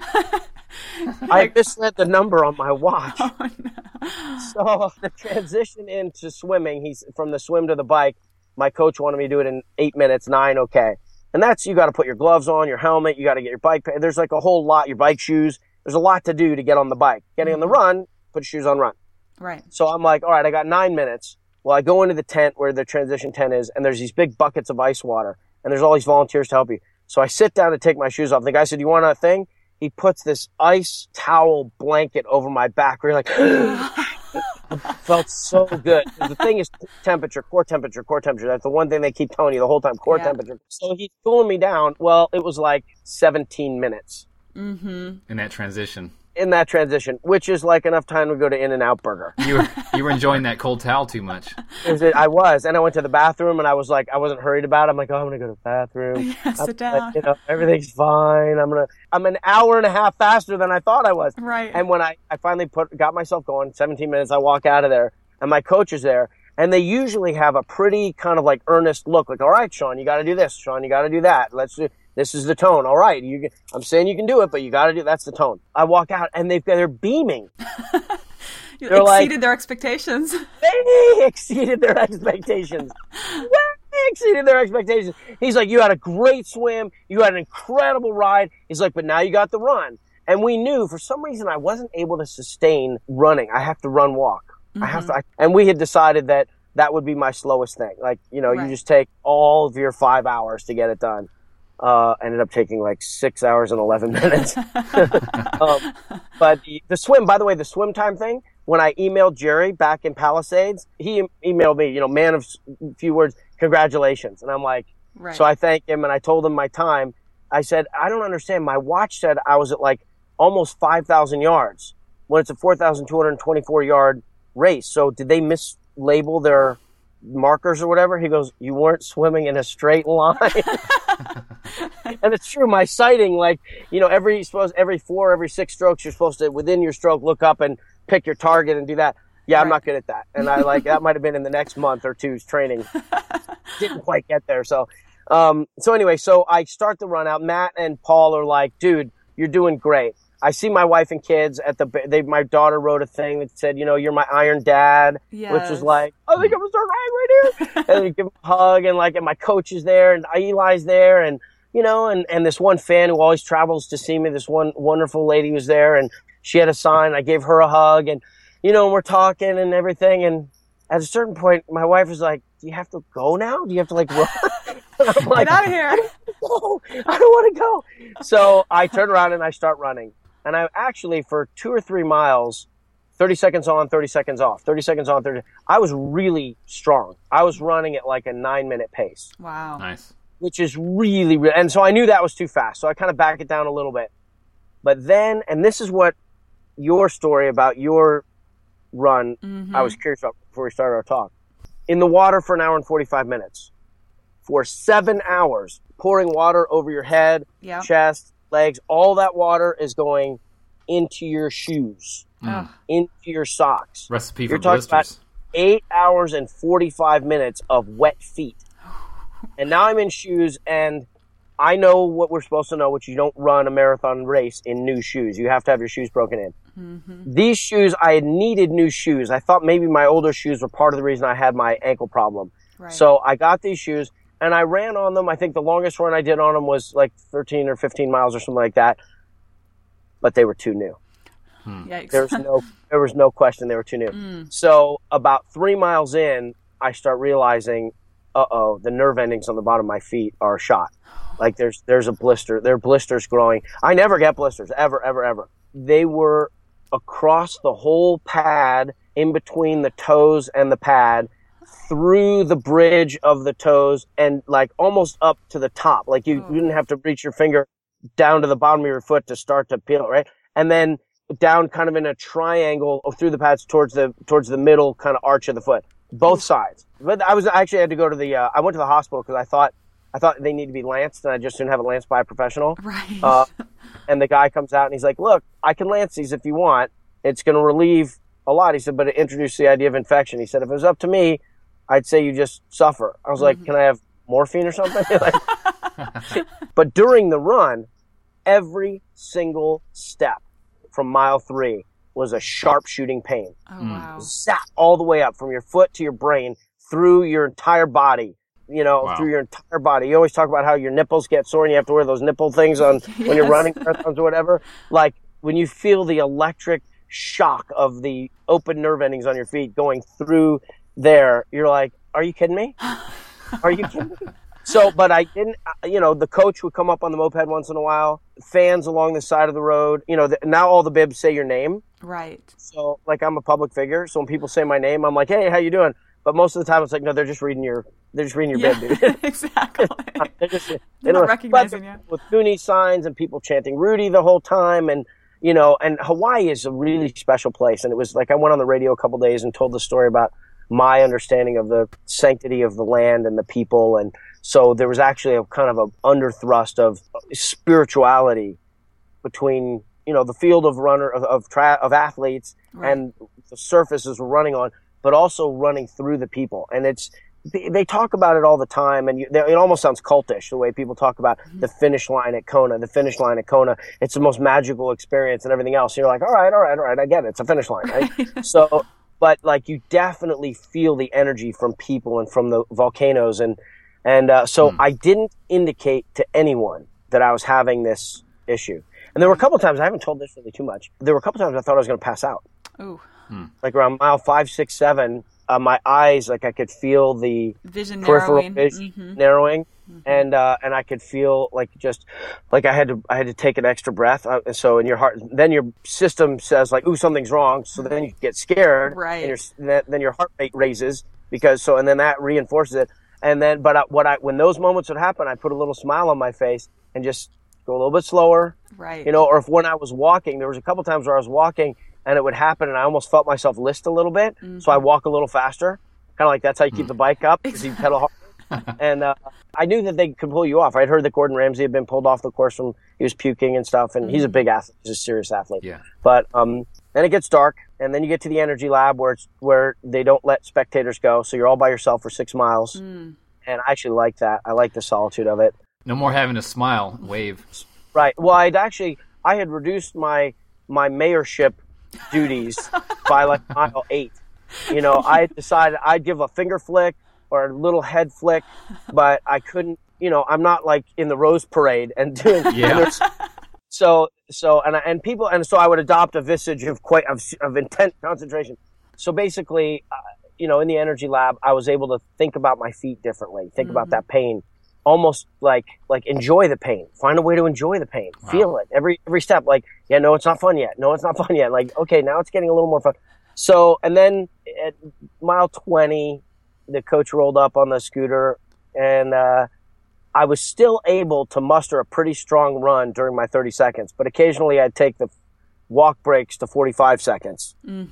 [SPEAKER 4] I misread the number on my watch.
[SPEAKER 1] Oh, no.
[SPEAKER 4] So the transition into swimming, from the swim to the bike, my coach wanted me to do it in 8 minutes, 9, okay. And you got to put your gloves on, your helmet, you got to get your bike. There's like a whole lot, your bike shoes. There's a lot to do to get on the bike. Getting on the run, put your shoes on, run.
[SPEAKER 1] Right.
[SPEAKER 4] So I'm like, all right, I got 9 minutes. Well, I go into the tent where the transition tent is, and there's these big buckets of ice water, and there's all these volunteers to help you. So I sit down to take my shoes off. The guy said, you want a thing? He puts this ice towel blanket over my back. We're like, it felt so good. The thing is core temperature. That's the one thing they keep telling you the whole time, core temperature. So he's cooling me down. Well, it was like 17 minutes.
[SPEAKER 1] Mm-hmm.
[SPEAKER 2] In that transition, which is like enough time to go to In-N-Out Burger. You were enjoying that cold towel too much.
[SPEAKER 4] I was, and I went to the bathroom, and I was like, I wasn't hurried about it. I'm like, I'm gonna go to the bathroom.
[SPEAKER 1] Yeah, sit down.
[SPEAKER 4] Everything's fine. I'm an hour and a half faster than I thought I was.
[SPEAKER 1] Right.
[SPEAKER 4] And when I finally got myself going, 17 minutes, I walk out of there, and my coach is there, and they usually have a pretty kind of like earnest look, like, all right, Sean, you got to do this. Sean, you got to do that. This is the tone. All right. I'm saying you can do it, but you got to do, that's the tone. I walk out and they're beaming.
[SPEAKER 1] You exceeded their expectations.
[SPEAKER 4] They exceeded their expectations. He's like, you had a great swim. You had an incredible ride. He's like, but now you got the run. And we knew for some reason I wasn't able to sustain running. I have to run walk. Mm-hmm. And we had decided that would be my slowest thing. Like, right. You just take all of your 5 hours to get it done. Ended up taking like 6 hours and 11 minutes. But the swim time thing, when I emailed Jerry back in Palisades, he emailed me, man of few words, congratulations. And I'm like, right. So I thanked him and I told him my time. I said, I don't understand. My watch said I was at like almost 5,000 yards when it's a 4,224 yard race. So did they mislabel their markers or whatever? He goes, you weren't swimming in a straight line. And it's true. My sighting, like, every 4, every 6 strokes, you're supposed to, within your stroke, look up and pick your target and do that. Yeah, right. I'm not good at that. And that might have been in the next month or two's training. Didn't quite get there. So, So anyway, so I start the run out. Matt and Paul are like, dude, you're doing great. I see my wife and kids at my daughter wrote a thing that said, you're my Iron Dad, which was like, I think I'm going to start riding right here. And they give him a hug and my coach is there and Eli's there and, and this one fan who always travels to see me, this one wonderful lady was there and she had a sign. I gave her a hug and, and we're talking and everything. And at a certain point, my wife was like, do you have to go now? Do you have to run? I'm like,
[SPEAKER 1] Get out of here.
[SPEAKER 4] I don't want to go. So I turn around and I start running. And I actually, for 2 or 3 miles, 30 seconds on, 30 seconds off, 30 seconds on, 30. I was really strong. I was running at like a 9-minute pace.
[SPEAKER 1] Wow.
[SPEAKER 2] Nice.
[SPEAKER 4] Which is really, and so I knew that was too fast. So I kind of backed it down a little bit. But then, and this is what your story about your run, I was curious about before we started our talk. In the water for an hour and 45 minutes. For 7 hours, pouring water over your head, chest, legs, all that water is going into your shoes, into your socks.
[SPEAKER 2] Recipe
[SPEAKER 4] You're
[SPEAKER 2] for
[SPEAKER 4] talking
[SPEAKER 2] blisters.
[SPEAKER 4] about 8 hours and 45 minutes of wet feet. And now I'm in shoes, and I know what we're supposed to know, which you don't run a marathon race in new shoes. You have to have your shoes broken in. These shoes, I had needed new shoes. I thought maybe my older shoes were part of the reason I had my ankle problem.
[SPEAKER 1] Right.
[SPEAKER 4] So I got these shoes. And I ran on them. I think the longest run I did on them was like 13 or 15 miles or something like that. But they were too new.
[SPEAKER 1] Yikes.
[SPEAKER 4] There was no question they were too new. So about 3 miles in, I start realizing, the nerve endings on the bottom of my feet are shot. Like there's a blister. There are blisters growing. I never get blisters, ever, ever, ever. They were across the whole pad, in between the toes and the pad, through the bridge of the toes and like almost up to the top. Like you didn't have to reach your finger down to the bottom of your foot to start to peel, right? And then down kind of in a triangle through the pads towards the middle kind of arch of the foot, both sides. But I had to go to I went to the hospital because I thought they need to be lanced and I just didn't have it lanced by a professional.
[SPEAKER 1] Right.
[SPEAKER 4] And the guy comes out and he's like, look, I can lance these if you want. It's going to relieve a lot. He said, but it introduced the idea of infection. He said, if it was up to me, I'd say you just suffer. I was like, can I have morphine or something? But during the run, every single step from mile 3 was a sharp shooting pain.
[SPEAKER 1] Oh, wow.
[SPEAKER 4] Zap all the way up from your foot to your brain, through your entire body, through your entire body. You always talk about how your nipples get sore and you have to wear those nipple things on when you're running marathons or whatever. Like when you feel the electric shock of the open nerve endings on your feet going through there, you're like, are you kidding me? Are you kidding me? So, but I didn't, the coach would come up on the moped once in a while, fans along the side of the road, now all the bibs say your name.
[SPEAKER 1] Right.
[SPEAKER 4] So, like, I'm a public figure. So when people say my name, I'm like, hey, how you doing? But most of the time it's like, no, they're just reading your bib, dude.
[SPEAKER 1] Exactly.
[SPEAKER 4] They're
[SPEAKER 1] not recognizing you.
[SPEAKER 4] With Goonie signs and people chanting Rudy the whole time. And, and Hawaii is a really special place. And it was like, I went on the radio a couple days and told the story about my understanding of the sanctity of the land and the people. And so there was actually a kind of a underthrust of spirituality between, the field of of athletes and the surfaces we're running on, but also running through the people. And they talk about it all the time. And it almost sounds cultish the way people talk about the finish line at Kona, It's the most magical experience and everything else. And you're like, all right. I get it. It's a finish line, right? So, but like you definitely feel the energy from people and from the volcanoes. So I didn't indicate to anyone that I was having this issue. And there were a couple times, I haven't told this really too much, there were a couple times I thought I was going to pass out.
[SPEAKER 1] Ooh.
[SPEAKER 4] Like around mile 5, 6, 7, my eyes, like I could feel the
[SPEAKER 1] Vision
[SPEAKER 4] peripheral
[SPEAKER 1] narrowing.
[SPEAKER 4] vision narrowing. And I could feel like I had to take an extra breath. So in your heart, then your system says like, ooh, something's wrong. So then you get scared.
[SPEAKER 1] Right.
[SPEAKER 4] And then your heart rate raises and then that reinforces it. And then, when those moments would happen, I put a little smile on my face and just go a little bit slower.
[SPEAKER 1] Right.
[SPEAKER 4] Or if when I was walking, there was a couple times where I was walking and it would happen and I almost felt myself list a little bit. So I walk a little faster. Kind of like that's how you keep the bike up, because you pedal hard. And I knew that they could pull you off. I'd heard that Gordon Ramsay had been pulled off the course he was puking and stuff. And he's a big athlete. He's a serious athlete.
[SPEAKER 2] Yeah.
[SPEAKER 4] But then it gets dark and then you get to the energy lab where they don't let spectators go. So you're all by yourself for 6 miles. And I actually like that. I like the solitude of it.
[SPEAKER 2] No more having to smile, wave.
[SPEAKER 4] Right. Well, I had reduced my mayorship duties by like mile 8. You know, I decided I'd give a finger flick or a little head flick, but I couldn't, you know, I'm not like in the Rose Parade and doing,
[SPEAKER 2] Yeah.
[SPEAKER 4] so I would adopt a visage of intense concentration. So basically, you know, in the energy lab, I was able to think about my feet differently, think about that pain, almost like enjoy the pain, find a way to enjoy the pain, feel it every step. Like, yeah, no, it's not fun yet. No, it's not fun yet. Like, okay, now it's getting a little more fun. So, and then at mile 20, the coach rolled up on the scooter, and I was still able to muster a pretty strong run during my 30 seconds, but occasionally I'd take the walk breaks to 45 seconds.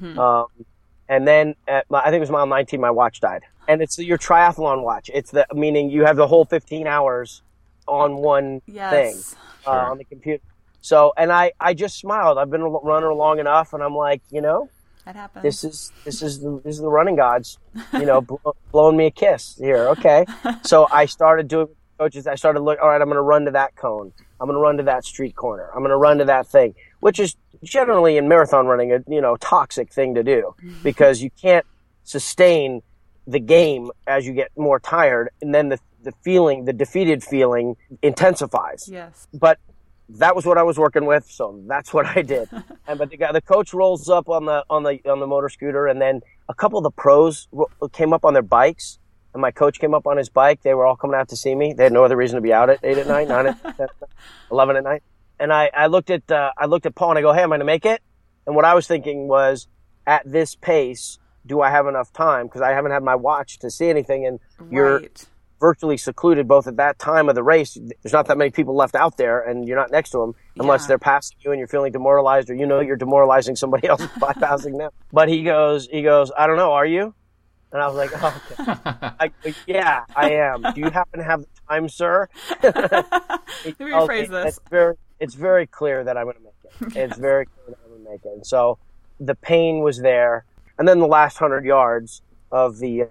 [SPEAKER 4] And then I think it was mile 19, my watch died. And it's your triathlon watch. Meaning you have the whole 15 hours on one thing on the computer. So, and I just smiled. I've been a runner long enough, and I'm like, you know,
[SPEAKER 1] That happens.
[SPEAKER 4] this is the running gods, you know, blowing me a kiss here. Okay. So I started doing coaches. I started looking, all right, I'm going to run to that cone. I'm going to run to that street corner. I'm going to run to that thing, which is generally in marathon running a, you know, toxic thing to do because you can't sustain the game as you get more tired. And then the defeated feeling intensifies.
[SPEAKER 1] Yes.
[SPEAKER 4] But that was what I was working with, so that's what I did. But the coach rolls up on the motor scooter, and then a couple of the pros came up on their bikes, and my coach came up on his bike. They were all coming out to see me. They had no other reason to be out at 8 at night, 9 at 10, 11 at night. And I looked at Paul and I go, hey, am I going to make it? And what I was thinking was, at this pace, do I have enough time? Because I haven't had my watch to see anything, and you're virtually secluded both at that time of the race. There's not that many people left out there, and you're not next to them unless they're passing you and you're feeling demoralized, or you know you're demoralizing somebody else by passing them. But he goes, I don't know, are you? And I was like, oh, okay. I go, yeah, I am. Do you happen to have the time, sir?
[SPEAKER 1] Rephrase this.
[SPEAKER 4] It's very clear that I'm going to make it. It's very clear that I'm going to make it. And so the pain was there. And then the last 100 yards of the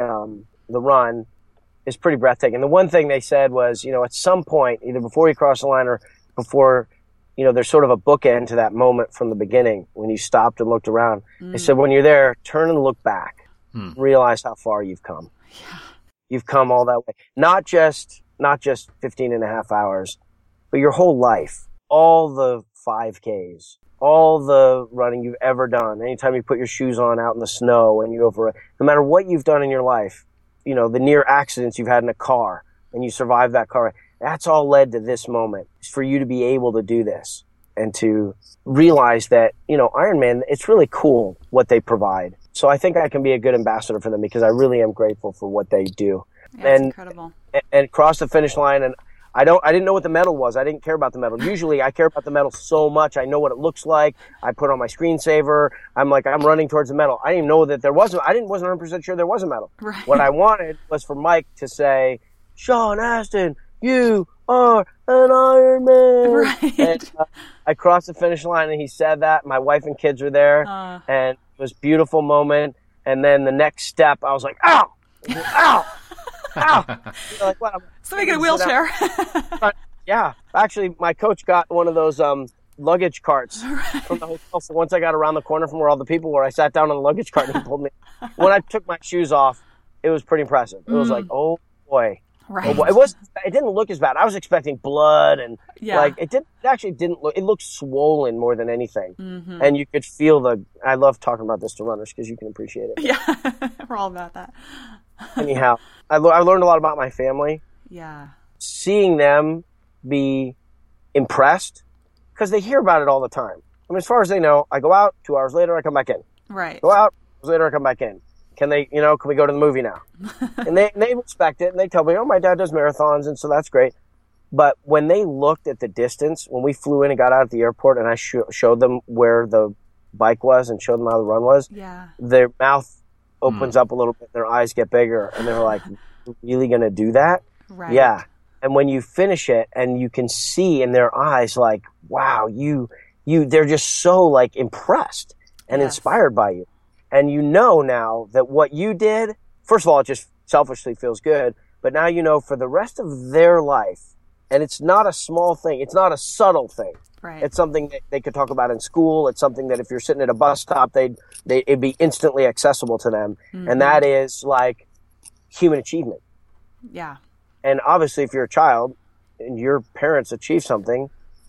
[SPEAKER 4] run is pretty breathtaking. The one thing they said was, you know, at some point, either before you cross the line or before, you know, there's sort of a bookend to that moment from the beginning when you stopped and looked around. They said, when you're there, turn and look back. Realize how far you've come. Yeah. You've come all that way. Not just 15 and a half hours, but your whole life. All the 5Ks, all the running you've ever done. Anytime you put your shoes on out in the snow and you go for it, no matter what you've done in your life, you know, the near accidents you've had in a car and you survived that car, that's all led to this moment. It's for you to be able to do this and to realize that, you know, Ironman, it's really cool what they provide. So I think I can be a good ambassador for them because I really am grateful for what they do.
[SPEAKER 1] Yeah, that's incredible.
[SPEAKER 4] And cross the finish line, and I didn't know what the medal was. I didn't care about the medal. Usually I care about the medal so much. I know what it looks like. I put on my screensaver. I'm running towards the medal. I didn't even know that wasn't 100% sure there was a medal. Right. What I wanted was for Mike to say, Sean Astin, you are an Ironman. Right. And I crossed the finish line and he said that. My wife and kids were there and it was a beautiful moment. And then the next step, I was like, ow, ow. Ow! Like, what?
[SPEAKER 1] So we get a wheelchair.
[SPEAKER 4] Yeah, actually, my coach got one of those luggage carts from the hotel. So once I got around the corner from where all the people were, I sat down on the luggage cart and he pulled me. When I took my shoes off, it was pretty impressive. It was like, oh boy.
[SPEAKER 1] Right.
[SPEAKER 4] Oh boy. It didn't look as bad. I was expecting blood and it actually didn't look. It looked swollen more than anything, and you could feel I love talking about this to runners because you can appreciate it.
[SPEAKER 1] Yeah, we're all about that.
[SPEAKER 4] Anyhow, I learned a lot about my family.
[SPEAKER 1] Yeah.
[SPEAKER 4] Seeing them be impressed because they hear about it all the time. I mean, as far as they know, I go out, 2 hours later, I come back in.
[SPEAKER 1] Right.
[SPEAKER 4] Go out, 2 hours later, I come back in. Can we go to the movie now? And they respect it and they tell me, oh, my dad does marathons and so that's great. But when they looked at the distance, when we flew in and got out at the airport and I showed them where the bike was and showed them how the run was, their mouth opens up a little bit, their eyes get bigger, and they're like, "You're really gonna do that?"
[SPEAKER 1] Right.
[SPEAKER 4] Yeah. And when you finish it, and you can see in their eyes, like, "Wow, they're just so like impressed and inspired by you." And you know now that what you did, first of all, it just selfishly feels good, but now you know for the rest of their life, and it's not a small thing. It's not a subtle thing.
[SPEAKER 1] Right.
[SPEAKER 4] It's something that they could talk about in school. It's something that if you're sitting at a bus stop, it'd be instantly accessible to them.
[SPEAKER 1] Mm-hmm.
[SPEAKER 4] And that is like human achievement.
[SPEAKER 1] Yeah.
[SPEAKER 4] And obviously, if you're a child and your parents achieve something,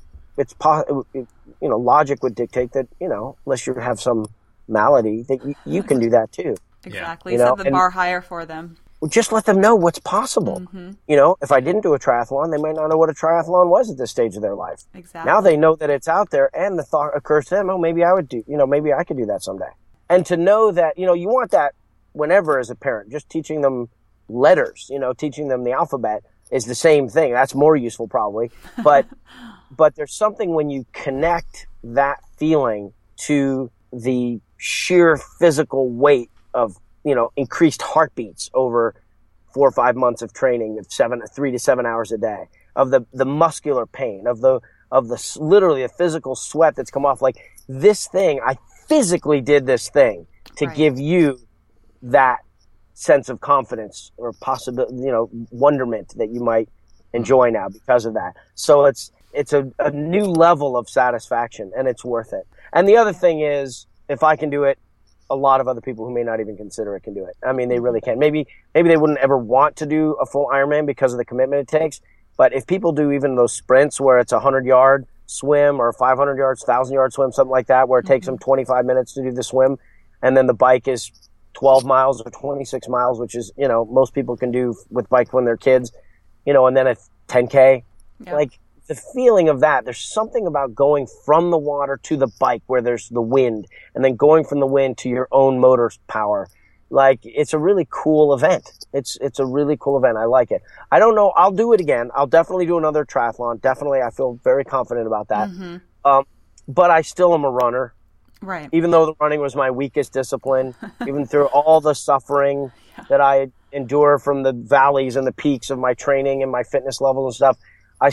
[SPEAKER 4] logic would dictate that, unless you have some malady, that you can do that too.
[SPEAKER 1] Exactly. Set the bar higher for them.
[SPEAKER 4] Just let them know what's possible.
[SPEAKER 1] Mm-hmm.
[SPEAKER 4] If I didn't do a triathlon, they might not know what a triathlon was at this stage of their life.
[SPEAKER 1] Exactly.
[SPEAKER 4] Now they know that it's out there, and the thought occurs to them, oh, maybe I would do, maybe I could do that someday. And to know that, you want that whenever as a parent, just teaching them letters, teaching them the alphabet is the same thing. That's more useful probably. But there's something when you connect that feeling to the sheer physical weight of, increased heartbeats over 4 or 5 months of training of 3 to 7 hours a day, of the muscular pain, of the literally a physical sweat that's come off. Like this thing, I physically did this thing to give you that sense of confidence or possibility, wonderment that you might enjoy now because of that. So it's a new level of satisfaction, and it's worth it. And the other thing is, if I can do it, a lot of other people who may not even consider it can do it. I mean, they really can. Maybe they wouldn't ever want to do a full Ironman because of the commitment it takes. But if people do even those sprints where it's a 100-yard swim or 500 yards, 1,000-yard swim, something like that, where it takes them 25 minutes to do the swim, and then the bike is 12 miles or 26 miles, which is, most people can do with bike when they're kids, and then a 10K.
[SPEAKER 1] Yeah.
[SPEAKER 4] Like the feeling of that, there's something about going from the water to the bike where there's the wind, and then going from the wind to your own motor power. Like, it's a really cool event. It's a really cool event. I like it. I don't know. I'll do it again. I'll definitely do another triathlon. Definitely. I feel very confident about that. Mm-hmm. But I still am a runner.
[SPEAKER 1] Right.
[SPEAKER 4] Even though the running was my weakest discipline, even through all the suffering that I endure from the valleys and the peaks of my training and my fitness level and stuff, I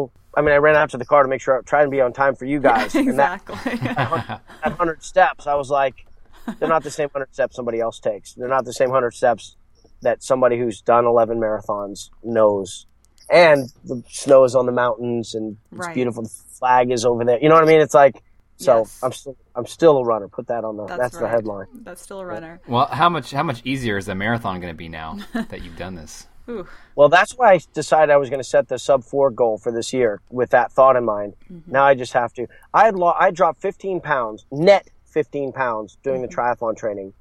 [SPEAKER 4] ran out to the car to make sure I tried to be on time for you guys.
[SPEAKER 1] Exactly.
[SPEAKER 4] And that 100 steps, I was like, they're not the same 100 steps somebody else takes. They're not the same 100 steps that somebody who's done 11 marathons knows. And the snow is on the mountains, and it's beautiful. The flag is over there. You know what I mean? It's like, so yes. I'm still a runner. Put that on that's the headline.
[SPEAKER 1] That's still a runner.
[SPEAKER 2] Well, how much easier is the marathon going to be now that you've done this?
[SPEAKER 1] Ooh.
[SPEAKER 4] Well, that's why I decided I was going to set the sub-4 goal for this year with that thought in mind. Mm-hmm. Now I just have to. I dropped 15 pounds, net 15 pounds doing the triathlon training,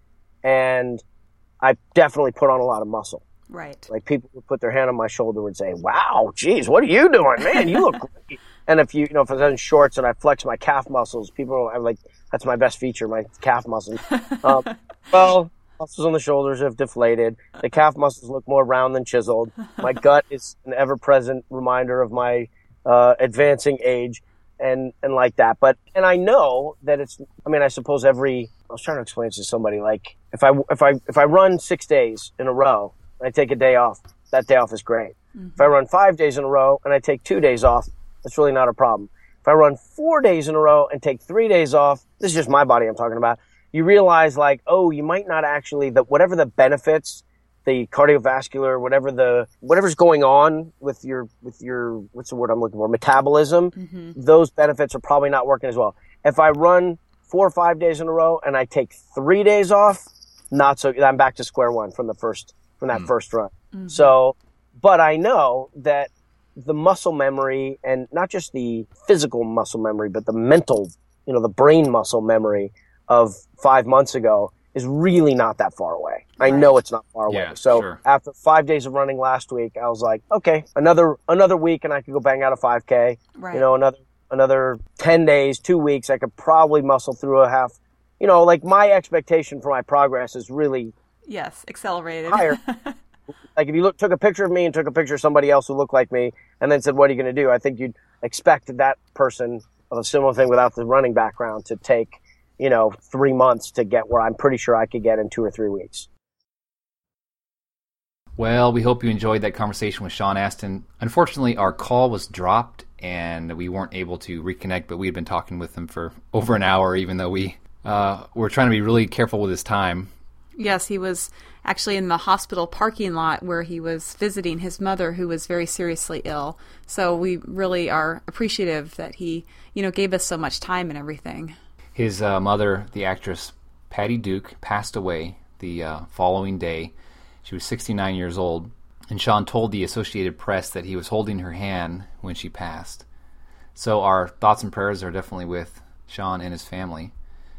[SPEAKER 4] and I definitely put on a lot of muscle.
[SPEAKER 1] Right.
[SPEAKER 4] Like, people would put their hand on my shoulder and say, wow, geez, what are you doing? Man, you look great. And if if I was in shorts and I flex my calf muscles, people are like, that's my best feature, my calf muscles. Well, muscles on the shoulders have deflated. The calf muscles look more round than chiseled. My gut is an ever-present reminder of my advancing age and like that. And I know that I suppose I was trying to explain this to somebody, like, if I run 6 days in a row and I take a day off, that day off is great. Mm-hmm. If I run 5 days in a row and I take 2 days off, that's really not a problem. If I run 4 days in a row and take 3 days off, this is just my body I'm talking about, you realize, like, oh, you might not actually, whatever the benefits, the cardiovascular, whatever's going on with your, what's the word I'm looking for, metabolism, those benefits are probably not working as well. If I run 4 or 5 days in a row and I take 3 days off, I'm back to square one from that first run. Mm-hmm. So, but I know that the muscle memory, and not just the physical muscle memory, but the mental, the brain muscle memory of 5 months ago is really not that far away. Right. I know it's not far away.
[SPEAKER 2] Yeah,
[SPEAKER 4] so
[SPEAKER 2] sure.
[SPEAKER 4] After 5 days of running last week, I was like, okay, another week and I could go bang out a 5K.
[SPEAKER 1] Right.
[SPEAKER 4] Another 10 days, 2 weeks, I could probably muscle through a half. Like, my expectation for my progress is really
[SPEAKER 1] accelerated.
[SPEAKER 4] Higher. Like, if you took a picture of me and took a picture of somebody else who looked like me and then said, what are you going to do? I think you'd expect that person of a similar thing without the running background to take, 3 months to get where I'm pretty sure I could get in 2 or 3 weeks.
[SPEAKER 2] Well, we hope you enjoyed that conversation with Sean Astin. Unfortunately, our call was dropped and we weren't able to reconnect, but we had been talking with him for over an hour, even though we're trying to be really careful with his time.
[SPEAKER 1] Yes, he was actually in the hospital parking lot where he was visiting his mother, who was very seriously ill. So we really are appreciative that he, gave us so much time and everything.
[SPEAKER 2] His mother, the actress Patty Duke, passed away the following day. She was 69 years old, and Sean told the Associated Press that he was holding her hand when she passed. So our thoughts and prayers are definitely with Sean and his family.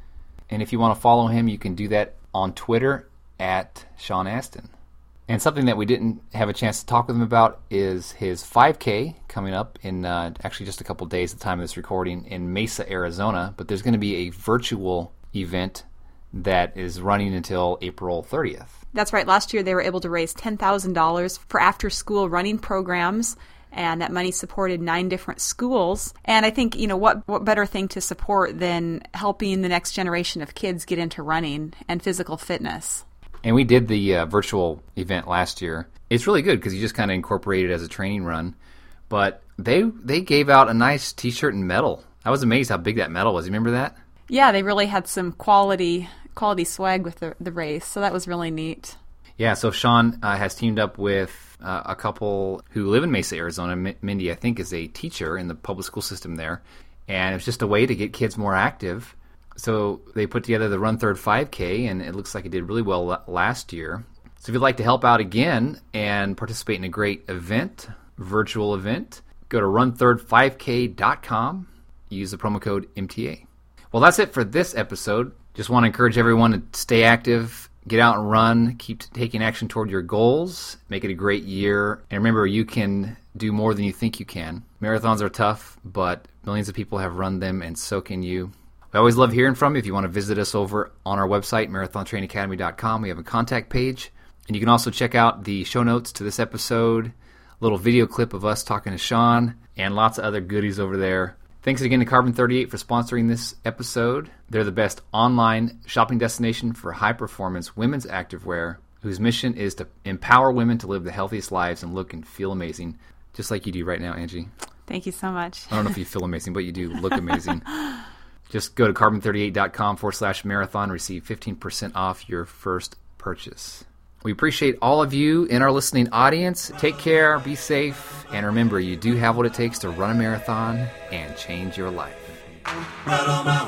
[SPEAKER 2] And if you want to follow him, you can do that on Twitter at Sean Astin. And something that we didn't have a chance to talk with him about is his 5K coming up in actually just a couple days at the time of this recording in Mesa, Arizona. But there's going to be a virtual event that is running until April 30th.
[SPEAKER 1] That's right. Last year they were able to raise $10,000 for after-school running programs, and that money supported 9 different schools. And I think, what better thing to support than helping the next generation of kids get into running and physical fitness.
[SPEAKER 2] And we did the virtual event last year. It's really good because you just kind of incorporate it as a training run. But they gave out a nice T-shirt and medal. I was amazed how big that medal was. You remember that?
[SPEAKER 1] Yeah, they really had some quality swag with the race, so that was really neat.
[SPEAKER 2] Yeah, so Sean has teamed up with a couple who live in Mesa, Arizona. Mindy, I think, is a teacher in the public school system there. And it's just a way to get kids more active. So they put together the Run Third 5K, and it looks like it did really well last year. So if you'd like to help out again and participate in a great event, virtual event, go to runthird5k.com. Use the promo code MTA. Well, that's it for this episode. Just want to encourage everyone to stay active, get out and run, keep taking action toward your goals, make it a great year. And remember, you can do more than you think you can. Marathons are tough, but millions of people have run them, and so can you. We always love hearing from you. If you want to visit us over on our website, marathontrainacademy.com, we have a contact page. And you can also check out the show notes to this episode, a little video clip of us talking to Sean, and lots of other goodies over there. Thanks again to Carbon 38 for sponsoring this episode. They're the best online shopping destination for high-performance women's activewear, whose mission is to empower women to live the healthiest lives and look and feel amazing, just like you do right now, Angie.
[SPEAKER 1] Thank you so much.
[SPEAKER 2] I don't know if you feel amazing, but you do look amazing. Just go to carbon38.com/marathon, receive 15% off your first purchase. We appreciate all of you in our listening audience. Take care, be safe, and remember, you do have what it takes to run a marathon and change your life.
[SPEAKER 3] Well,